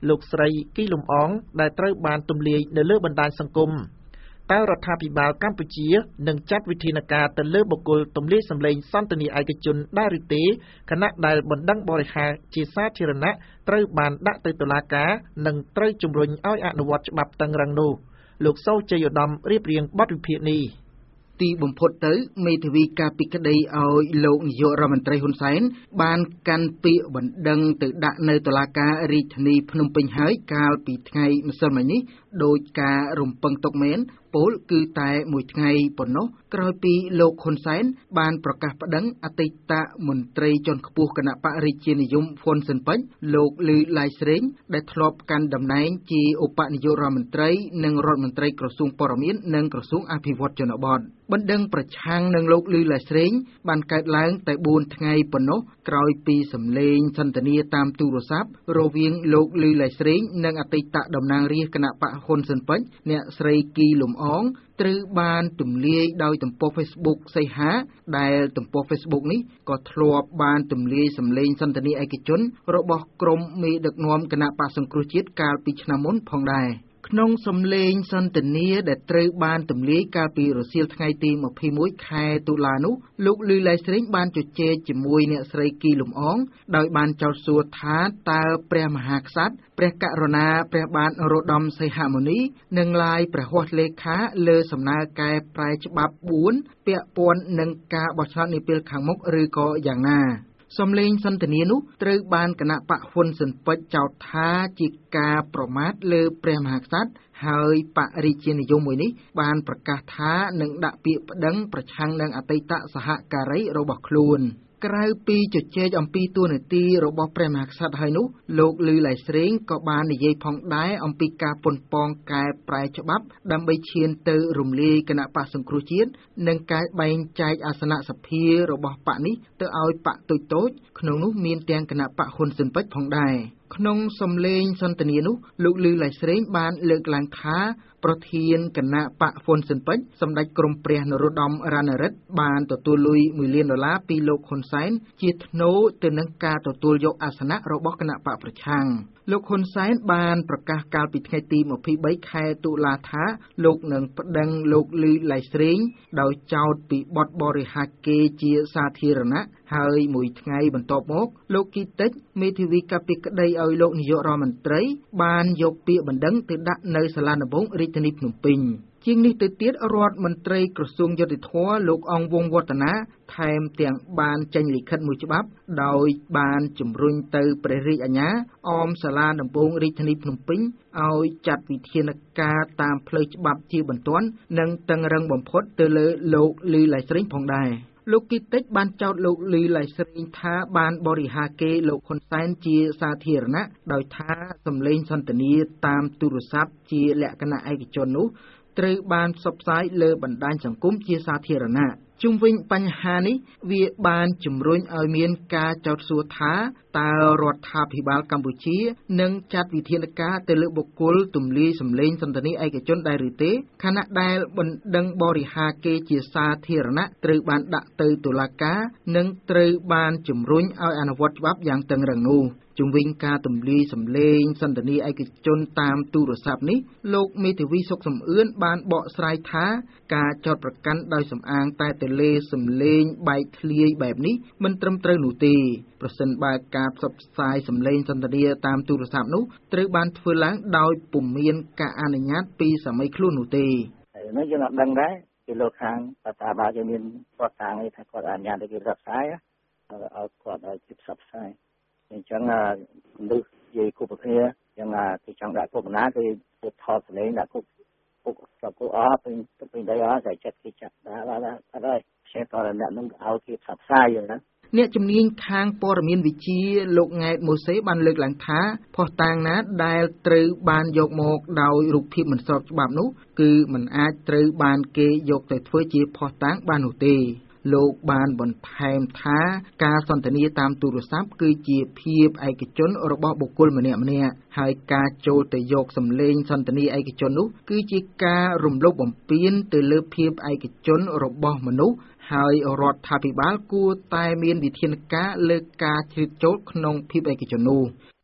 លោកស្រីគីលំអងដែលត្រូវបានទម្លាយនៅលើបណ្ដាញសង្គមតើរដ្ឋាភិបាលកម្ពុជានឹងចាត់វិធានការទៅលើបុគ្គលទម្លាយសម្លេងសន្ទនាឯកជនដែរឬទេខណៈដែលបណ្ដឹងបរិហារជាសាធារណៈត្រូវបានដាក់ទៅតុលាការនិងត្រូវជំរុញឲ្យអនុវត្តច្បាប់តឹងរ៉ឹងនោះលោកសូជ័យឧត្តមរៀបរៀងបទវិភាគនេះទីបំផុតទៅមេធាវីការពីក្តីឲ្យលោកនាយករដ្ឋមន្ត្រីហ៊ុនសែនបានកាន់ពាក្យបណ្ដឹងទៅដាក់នៅតុលាការរាជធានីភ្នំពេញហើយកាលពីថ្ងៃម្សិលមិញនេះដោយការរំពឹងទុកមែនពលគឺតែមួយថ្ងៃប៉ុណ្ណោះក្រោយពីលោកហ៊ុនសែនបានប្រកាសប្តឹងអតីតមន្ត្រីជាន់ខ្ពស់គណៈបករាជានិយមហ៊ុនស៊ិនប៉ិចលោកលឺឡៃស្រេងដែលធ្លាប់កាន់តំណែងជាឧបនាយករដ្ឋមន្ត្រីនិងរដ្ឋមន្ត្រីក្រសួងព័ត៌មាននិងក្រសួងអភិវឌ្ឍជនបទបណ្ដឹងប្រឆាំងនឹងលោកលឺឡៃស្រេងបានកើតឡើងតែ4ថ្ងៃប៉ុណ្ណោះក្រោយពីសម្លេងសន្ទនាតាមទូរស័ព្ទរវាងលោកលឺឡៃស្រេងនិងអតីតតំណាងរាស្ត្រគណៈបកហ៊ុនស៊ិនប៉ិចអ្នកស្រីគីលំអងត្រូវបានទម្លាយដោយទំព័រ Facebook សីហាដែលទំព័រ Facebook នេះក៏ធ្លាប់បានទម្លាយសម្លេងសន្ទនាឯកជនរបស់ក្រុមមេដឹកនាំគណៈបក្សសង្គ្រោះជាតិកាលពីឆ្នាំមុនផងដែរក្នុងសម្លេងសន្ទនាដែលត្រូវបានទម្លាយកាលពីរសៀលថ្ងៃទី21ខែតុលានោះលោកលឺឡៃស្រេងបានជជែកជាមួយអ្នកស្រីគីលំអងដោយបានចោទសួរថាតើព្រះមហាក្សត្រព្រះករុណាព្រះបាទនរោត្តមសីហមុនីនឹងឡាយព្រះហស្ថលេខាលើសំណើកែប្រែច្បាប់4ពាក់ព័ន្ធនឹងការបោះឆ្នោតនាពេលខាងមុខឬក៏យ៉ាងណាសំលេងសន្ទនានោះត្រូវបានគណៈបកហ៊ុនស៊ិនប៉ិចចោទថាជាការប្រមាថលើព្រះមហាក្សត្រហើយបករាជានិយមមួយនេះបានប្រកាសថានឹងដាក់ពាក្យប្តឹងប្រឆាំងនឹងអតីតសហការីរបស់ខ្លួនក្រៅពីជជែកអំពីតួនាទីរបស់ព្រះមហាក្សត្រហើយនោះលោកលឺឡៃស្រេងក៏បាននិយាយផងដែរអំពីការប៉ុនប៉ងកែប្រែច្បាប់ដើម្បីឈានទៅរំលាយគណៈបក្សសង្គ្រោះជាតិនិងការបែងចែកអាសនៈសភារបស់បកនេះទៅឲ្យបកតូចៗក្នុងនោះមានទាំងគណៈបកហ៊ុនស៊ិនប៉ិចផងដែរក្នុងសំឡេងសន្ទនានោះលោកលឺឡៃស្រេងបានលើកឡើងថាប្រធានគណៈបកហ៊ុនស៊ិនប៉ិចសម្ដេចក្រមព្រះនរោត្តមរណរដ្ឋបានទទួលលុយ$1 លានពីលោកហ៊ុនសែនជាថ្នូរទៅនឹងការទទួលយកអាសនៈរបស់គណៈបកប្រឆាំងលោកហ៊ុនសែនបានប្រកាសកាលពីថ្ងៃទី23ខែតុលាថាលោកនឹងប្តឹងលោកលឺឡៃស្រេងដោយចោទពីបទបរិហាកេរ្តិ៍ជាសាធារណៈហើយមួយថ្ងៃបន្ទាប់មកលោកគីតិចមេធាវីកាពីក្តីឲ្យលោកនាយករដ្ឋមន្ត្រីបានយកពាក្យបណ្ដឹងទៅដាក់នៅសាលាដំបងរាជធានីភ្នំពេញជាងនេះទៅទៀតរដ្ឋមន្ត្រីក្រសួងយុតិធម៌លោកអង្គវង្សវឌ្ឍនាថែមទាំងបានចេញលិខិតមួយច្បាប់ដោយបានជំរុញទៅព្រះរាជអាជ្ញាអមសាលាដំបងរាជធានីភ្នំពេញឲ្យចាត់វិធានការតាមផ្លូវច្បាប់ជាបន្ទាន់និងតឹងរ៉ឹងបំផុតទៅលើលោកលឺឡៃស្រេងផងដែរលោកគីតិចបានចោទលោកលឺឡៃស្រេងថាបានបរិហាកេរ្តិ៍លោកហ៊ុនសែនជាសាធារណៈដោយថាសម្លេងសន្ទនាតាមទូរស័ព្ទជាលក្ខណៈឯកជននោះត្រូវបានផ្សព្វផ្សាយលើបណ្ដាញសង្គមជាសាធារណៈជុំវិញបញ្ហានេះវាបានជំរុញឲ្យមានការចោទសួរថាតើរដ្ឋាភិបាលកម្ពុជានឹងចាត់វិធានការទៅលើបុគ្គលទម្លាយសម្លេងសន្ទនាឯកជនដែរឬទេខណៈដែលបណ្ដឹងបរិហាកេរ្តិ៍ជាសាធារណៈត្រូវបានដាក់ទៅតុលាការនិងត្រូវបានជំរុញឲ្យអនុវត្តច្បាប់យ៉ាងតឹងរ៉ឹងនោះជុំវិញការទម្លាយសម្លេងសន្ទនាឯកជនតាមទូរស័ព្ទនេះលោកមេធាវីសុកសំអឿនបានបកស្រាយថាការចោទប្រកាន់ដោយសំអាងតែទៅលើសម្លេងបែកធ្លាយបែបនេះមិនត្រឹមត្រូវនោះទេប្រសិនបើការផ្សព្វផ្សាយសម្លេងសន្ទនាតាមទូរស័ព្ទនោះត្រូវបានធ្វើឡើងដោយពុំមានការអនុញ្ញាតពីសាមីខ្លួននោះទេ
នេះយើងអត់ដឹងដែរពីលោកខាងតាបើយើងមានគាត់តាំងនេះថាគាត់អនុញ្ញាតឲ្យគេផ្សព្វផ្សាយឲ្យគាត់ឲ្យគេផ្សព្វផ្សាយអញ្ចឹងមនុស្សនិយាយគ្រប់គ្នាយ៉ាងគេចង់ដាក់គុកណាគេថតសម្លេងដាក់គុកអស់ពេញដីអស់តែចិត្តគេចាក់ដាក់អត់ហើយផ្សេងតរអ្នកនឹងឲ្យគេផ្សព្វផ្សាយយ៉ាងណា
អ្នកជំនាញខាងព័ត៌មានវិទ្យាលោកង៉ែតម៉ូសេបានលើកឡើងថាភស្តុតាងណាដែលត្រូវបានយកមកដោយរូបភាពមិនស្របច្បាប់នោះគឺមិនអាចត្រូវបានគេយកទៅធ្វើជាភស្តុតាងបាននោះទេលោកបានបន្ថែមថាការសន្ទនាតាមទូរស័ព្ទគឺជាភាពឯកជនរបស់បុគ្គលម្នាក់ៗហើយការចូលទៅយកសម្លេងសន្ទនាឯកជននោះគឺជាការរំលោភបំពានទៅលើភាពឯកជនរបស់មនុស្សហើយរដ្ឋាភិបាលគួរតែមានវិធានការលើការជ្រៀតចូលក្នុងភាពឯកជននោះ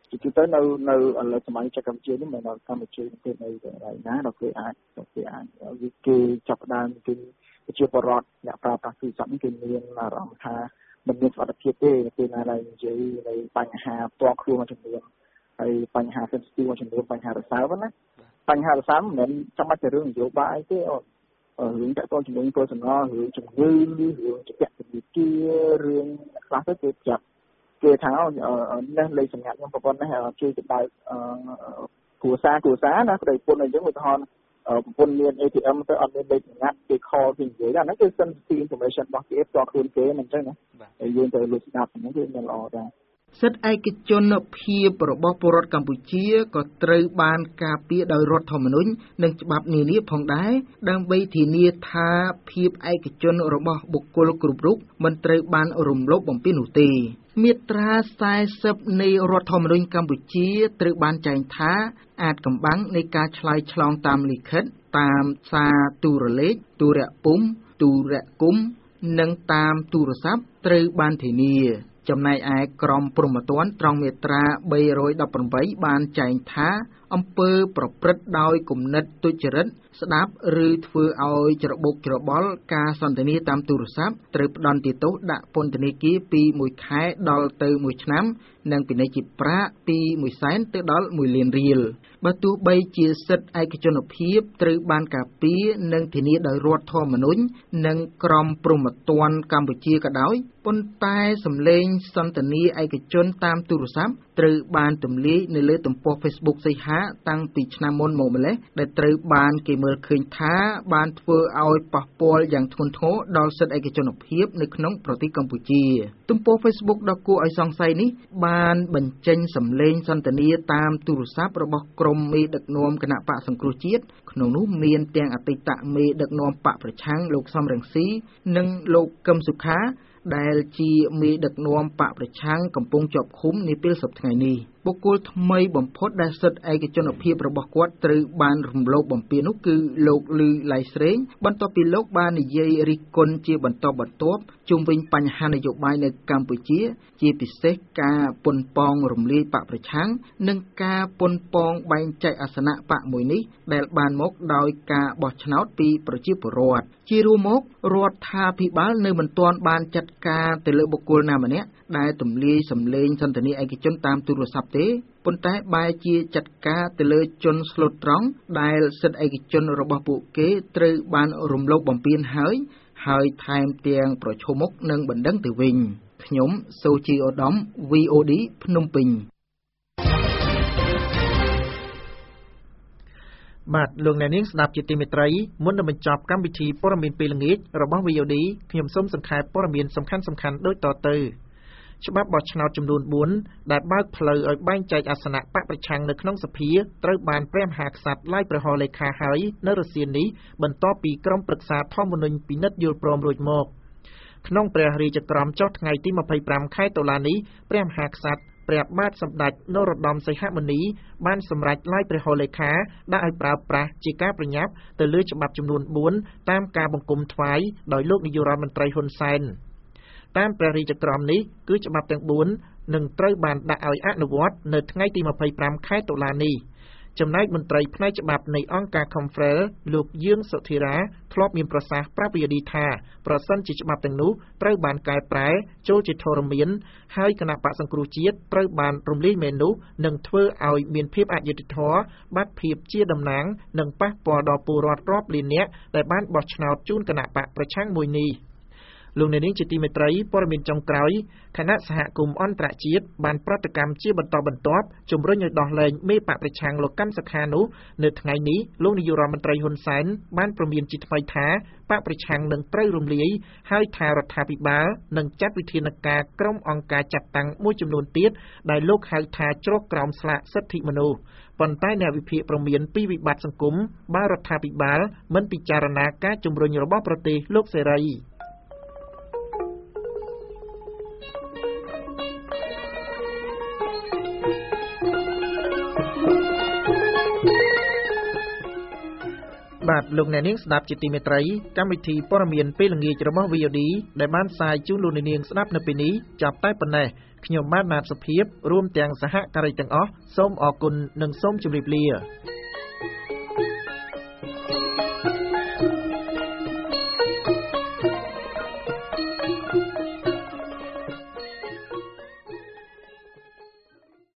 គឺទៅនៅសម័យចក្រកម្ពុជានេះមិនដល់កម្ពុជាទេនៅឡើយណាដល់គេអាចគេចាប់ផ្ដើមគេជាបរិបទអ្នកប្រើប្រាស់ទូរស័ព្ទនេះគេមានអារម្មណ៍ថាមិនមានសុខភាពទេពេលណាដែលនិយាយនៃបញ្ហាផ្ទាល់ខ្លួនមួយចំនួនហើយបញ្ហា sensitive មួយចំនួនបញ្ហារសើបណាបញ្ហារសើបមិនមែនចាំបាច់តែរឿងនយោបាយទេរឿងតាក់ទងជាមួយ personal រឿងជំងឺរឿងជាពាក់វិទ្យារឿងខ្លះទៅគេចាប់គេថានេះលេខសម្ងាត់ខ្ញុំប្រព័ន្ធនេះជួយទៅបើកគ្រួសារណាប្តីប្រពន្ធអីចឹងឧទាហរណ៍ប្រពន្ធមាន ATM ទៅអត់មានលេខសម្ងាត់គេ call គេនិយាយអាហ្នឹងគឺ sensitive information របស់គេផ្ទាល់ខ្លួនគេមិនចឹងណាហើយយើងទៅលុបស្ដាប់ហ្នឹងគឺមិនល្អដែរ
សិទ្ធិឯកជនភាពរបស់ពលរដ្ឋកម្ពុជាក៏ត្រូវបានការពារដោយរដ្ឋធម្មនុញ្ញនិងច្បាប់នានាផងដែរដើម្បីធានាថាភាពឯកជនរបស់បុគ្គលគ្រប់រូបមិនត្រូវបានរំលោភបំពាននោះទេមាត្រា40នៃរដ្ឋធម្មនុញ្ញកម្ពុជាត្រូវបានចែងថាអាចកំបាំងនៃការឆ្លើយឆ្លងតាមលិខិតតាមសារទូរលេខទូរភូមិទូរគមន៍និងតាមទូរស័ព្ទត្រូវបានធានាចំណែកឯក្រមព្រហ្មទណ្ឌត្រង់មាត្រា318បានចែងថាអំពើប្រព្រឹត្តដោយគំនិតទុច្ចរិតស្ដាប់ឬធ្វើឲ្យច្របូកច្របល់ការសន្ទនាតាមទូរស័ព្ទត្រូវផ្តន្ទាទោសដាក់ពន្ធនាគារពី1ខែដល់ទៅ1ឆ្នាំនិងពិន័យជាប្រាក់ពី100,000ទៅដល់1លានរៀលបើទោះបីជាសិទ្ធិឯកជនភាពត្រូវបានការពារនិងធានាដោយរដ្ឋធម្មនុញ្ញនិងក្រមព្រហ្មទណ្ឌកម្ពុជាក៏ដោយប៉ុន្តែសម្លេងសន្ទនាឯកជនតាមទូរស័ព្ទត្រូវបានទម្លាយនៅលើទំព័រ Facebook សីហាតាំងពីឆ្នាំមុនមកម្លេះដែលត្រូវបានគេមើលឃើញថាបានធ្វើឲ្យប៉ះពាល់យ៉ាងធ្ងន់ធ្ងរដល់សិទ្ធិឯកជនភាពនៅក្នុងប្រទេសកម្ពុជាទំព័រ Facebook ដ៏គួរឲ្យសង្ស័យនេះបានបញ្ចេញសម្លេងសន្ទនាតាមទូរស័ព្ទរបស់ក្រុមមេដឹកនាំគណៈបកសង្គ្រោះជាតិក្នុងនោះមានទាំងអតីតមេដឹកនាំបកប្រឆាំងលោកសំរងស៊ីនិងលោកកឹមសុខាដែលជាមេដឹកនាំបកប្រឆាំងកំពុងជាប់ឃុំនាពេលសប្តាហ៍ថ្ងៃនេះបុគ្គលថ្មីបំផុតដែលសិទ្ធិឯកជនភាពរបស់គាត់ត្រូវបានរំលោភបំពាននោះគឺលោកលឺឡៃស្រេងបន្ទាប់ពីលោកបាននិយាយរិះគន់ជាបន្តបន្ទាប់ជុំវិញបញ្ហានយោបាយនៅកម្ពុជាជាពិសេសការប៉ុនប៉ងរំលាយបកប្រឆាំងនិងការប៉ុនប៉ងបែងចែកអាសនៈបកមួយនេះដែលបានមកដោយការបោះឆ្នោតពីប្រជាពលរដ្ឋជារួមមករដ្ឋាភិបាលនៅមិនទាន់បានចាត់ការទៅលើបុគ្គលណាម្នាក់ដែលទម្លាយសម្លេងសន្ទនាឯកជនតាមទូរស័ព្ទទេប៉ុន្តែបែរជាចាត់ការទៅលើជនស្លូតត្រង់ដែលសិទ្ធិឯកជនរបស់ពួកគេត្រូវបានរំលោភបំពានហើយថែមទាំងប្រឈមមុខនឹងបណ្ដឹងទៅវិញខ្ញុំសូជីអូដាម VOD ភ្នំពេញបាទលោកអ្នកនាងស្ដាប់ជាទីមេត្រីមុននឹងបញ្ចប់កម្មវិធីព័ត៌មានពេលល្ងាចរបស់ VOD ខ្ញុំសូមសង្ខេបព័ត៌មានសំខាន់ៗដូចតទៅច្បាប់បោះឆ្នោតចំនួន4ដែលបើកផ្លូវឲ្យបែងចែកអាសនៈបកប្រឆាំងនៅក្នុងសភាត្រូវបានព្រះមហាក្សត្រឡាយប្រហោលេខាហើយនៅរសៀលនេះបន្ទាប់ពីក្រុមប្រឹក្សាធម្មនុញ្ញពិនិត្យយល់ព្រមរួចមកក្នុងព្រះរាជក្រមចុះថ្ងៃទី25ខែតុលានេះព្រះមហាក្សត្រព្រះបាទសម្ដេចនរោត្តមសីហមុនីបានសម្រេចឡាយព្រះហោលេខាដាក់ឲ្យប្រើប្រាស់ជាការប្រញាប់ទៅលើច្បាប់ចំនួន4តាមការបង្គុំថ្វាយដោយលោកនាយករដ្ឋមន្ត្រីហ៊ុនសែនតាមព្រះរាជក្រមនេះគឺច្បាប់ទាំង4នឹងត្រូវបានដាក់ឲ្យអនុវត្តនៅថ្ងៃទី25ខែតុលានេះចំណែកមន្ត្រីផ្នែកច្បាប់នៃអង្គការ Confrel លោកយឿងសុធិរាធ្លាប់មានប្រសាសន៍ប្រាប់ VOD ថាប្រសិនជាច្បាប់ទាំងនោះត្រូវបានកែប្រែចូលជាធរមានហើយគណៈបក្សសង្គ្រោះជាតិត្រូវបានរំលាយមែននោះនឹងធ្វើឲ្យមានភាពអយុត្តិធម៌បាត់ភាពជាតំណាងនិងប៉ះពាល់ដល់ពលរដ្ឋរាប់លាននាក់ដែលបានបោះឆ្នោតជូនគណៈបក្សប្រឆាំងមួយនេះលោកអ្នកនាងជាទីមេត្រីព័ត៌មានចុងក្រោយគណៈសហគមន៍អន្តរជាតិបានប្រតិកម្មជាបន្តបន្ទាប់ជំរុញឲ្យដោះលែងមេបកប្រឆាំងលោកកម្មសខានោះនៅថ្ងៃនេះលោកនាយករដ្ឋមន្ត្រីហ៊ុនសែនបានប្រមានជាថ្មីថាបកប្រឆាំងនឹងត្រូវរំលាយហើយថារដ្ឋាភិបាលនឹងចាត់វិធានការក្រុមអង្គការចាត់តាំងមួយចំនួនទៀតដែលលោកហៅថាជ្រកក្រោមស្លាកសិទ្ធិមនុស្សប៉ុន្តែអ្នកវិភាគប្រមានពីវិបត្តិសង្គមបើរដ្ឋាភិបាលមិនពិចារណាការជំរុញរបស់ប្រទេសលោកសេរីបាទលោកអ្នកនាងស្ដាប់ជាទីមេត្រីកម្មវិធីព័ត៌មានពេលល្ងាចរបស់ VOD ដែលបានផ្សាយជូនលោកអ្នកនាងស្ដាប់នៅពេលនេះចាប់តែប៉ុណ្ណេះខ្ញុំបាទណាតសុភាពរួមទាំងសហការីទាំងអស់សូមអរគុណនិងសូមជម្រាបលា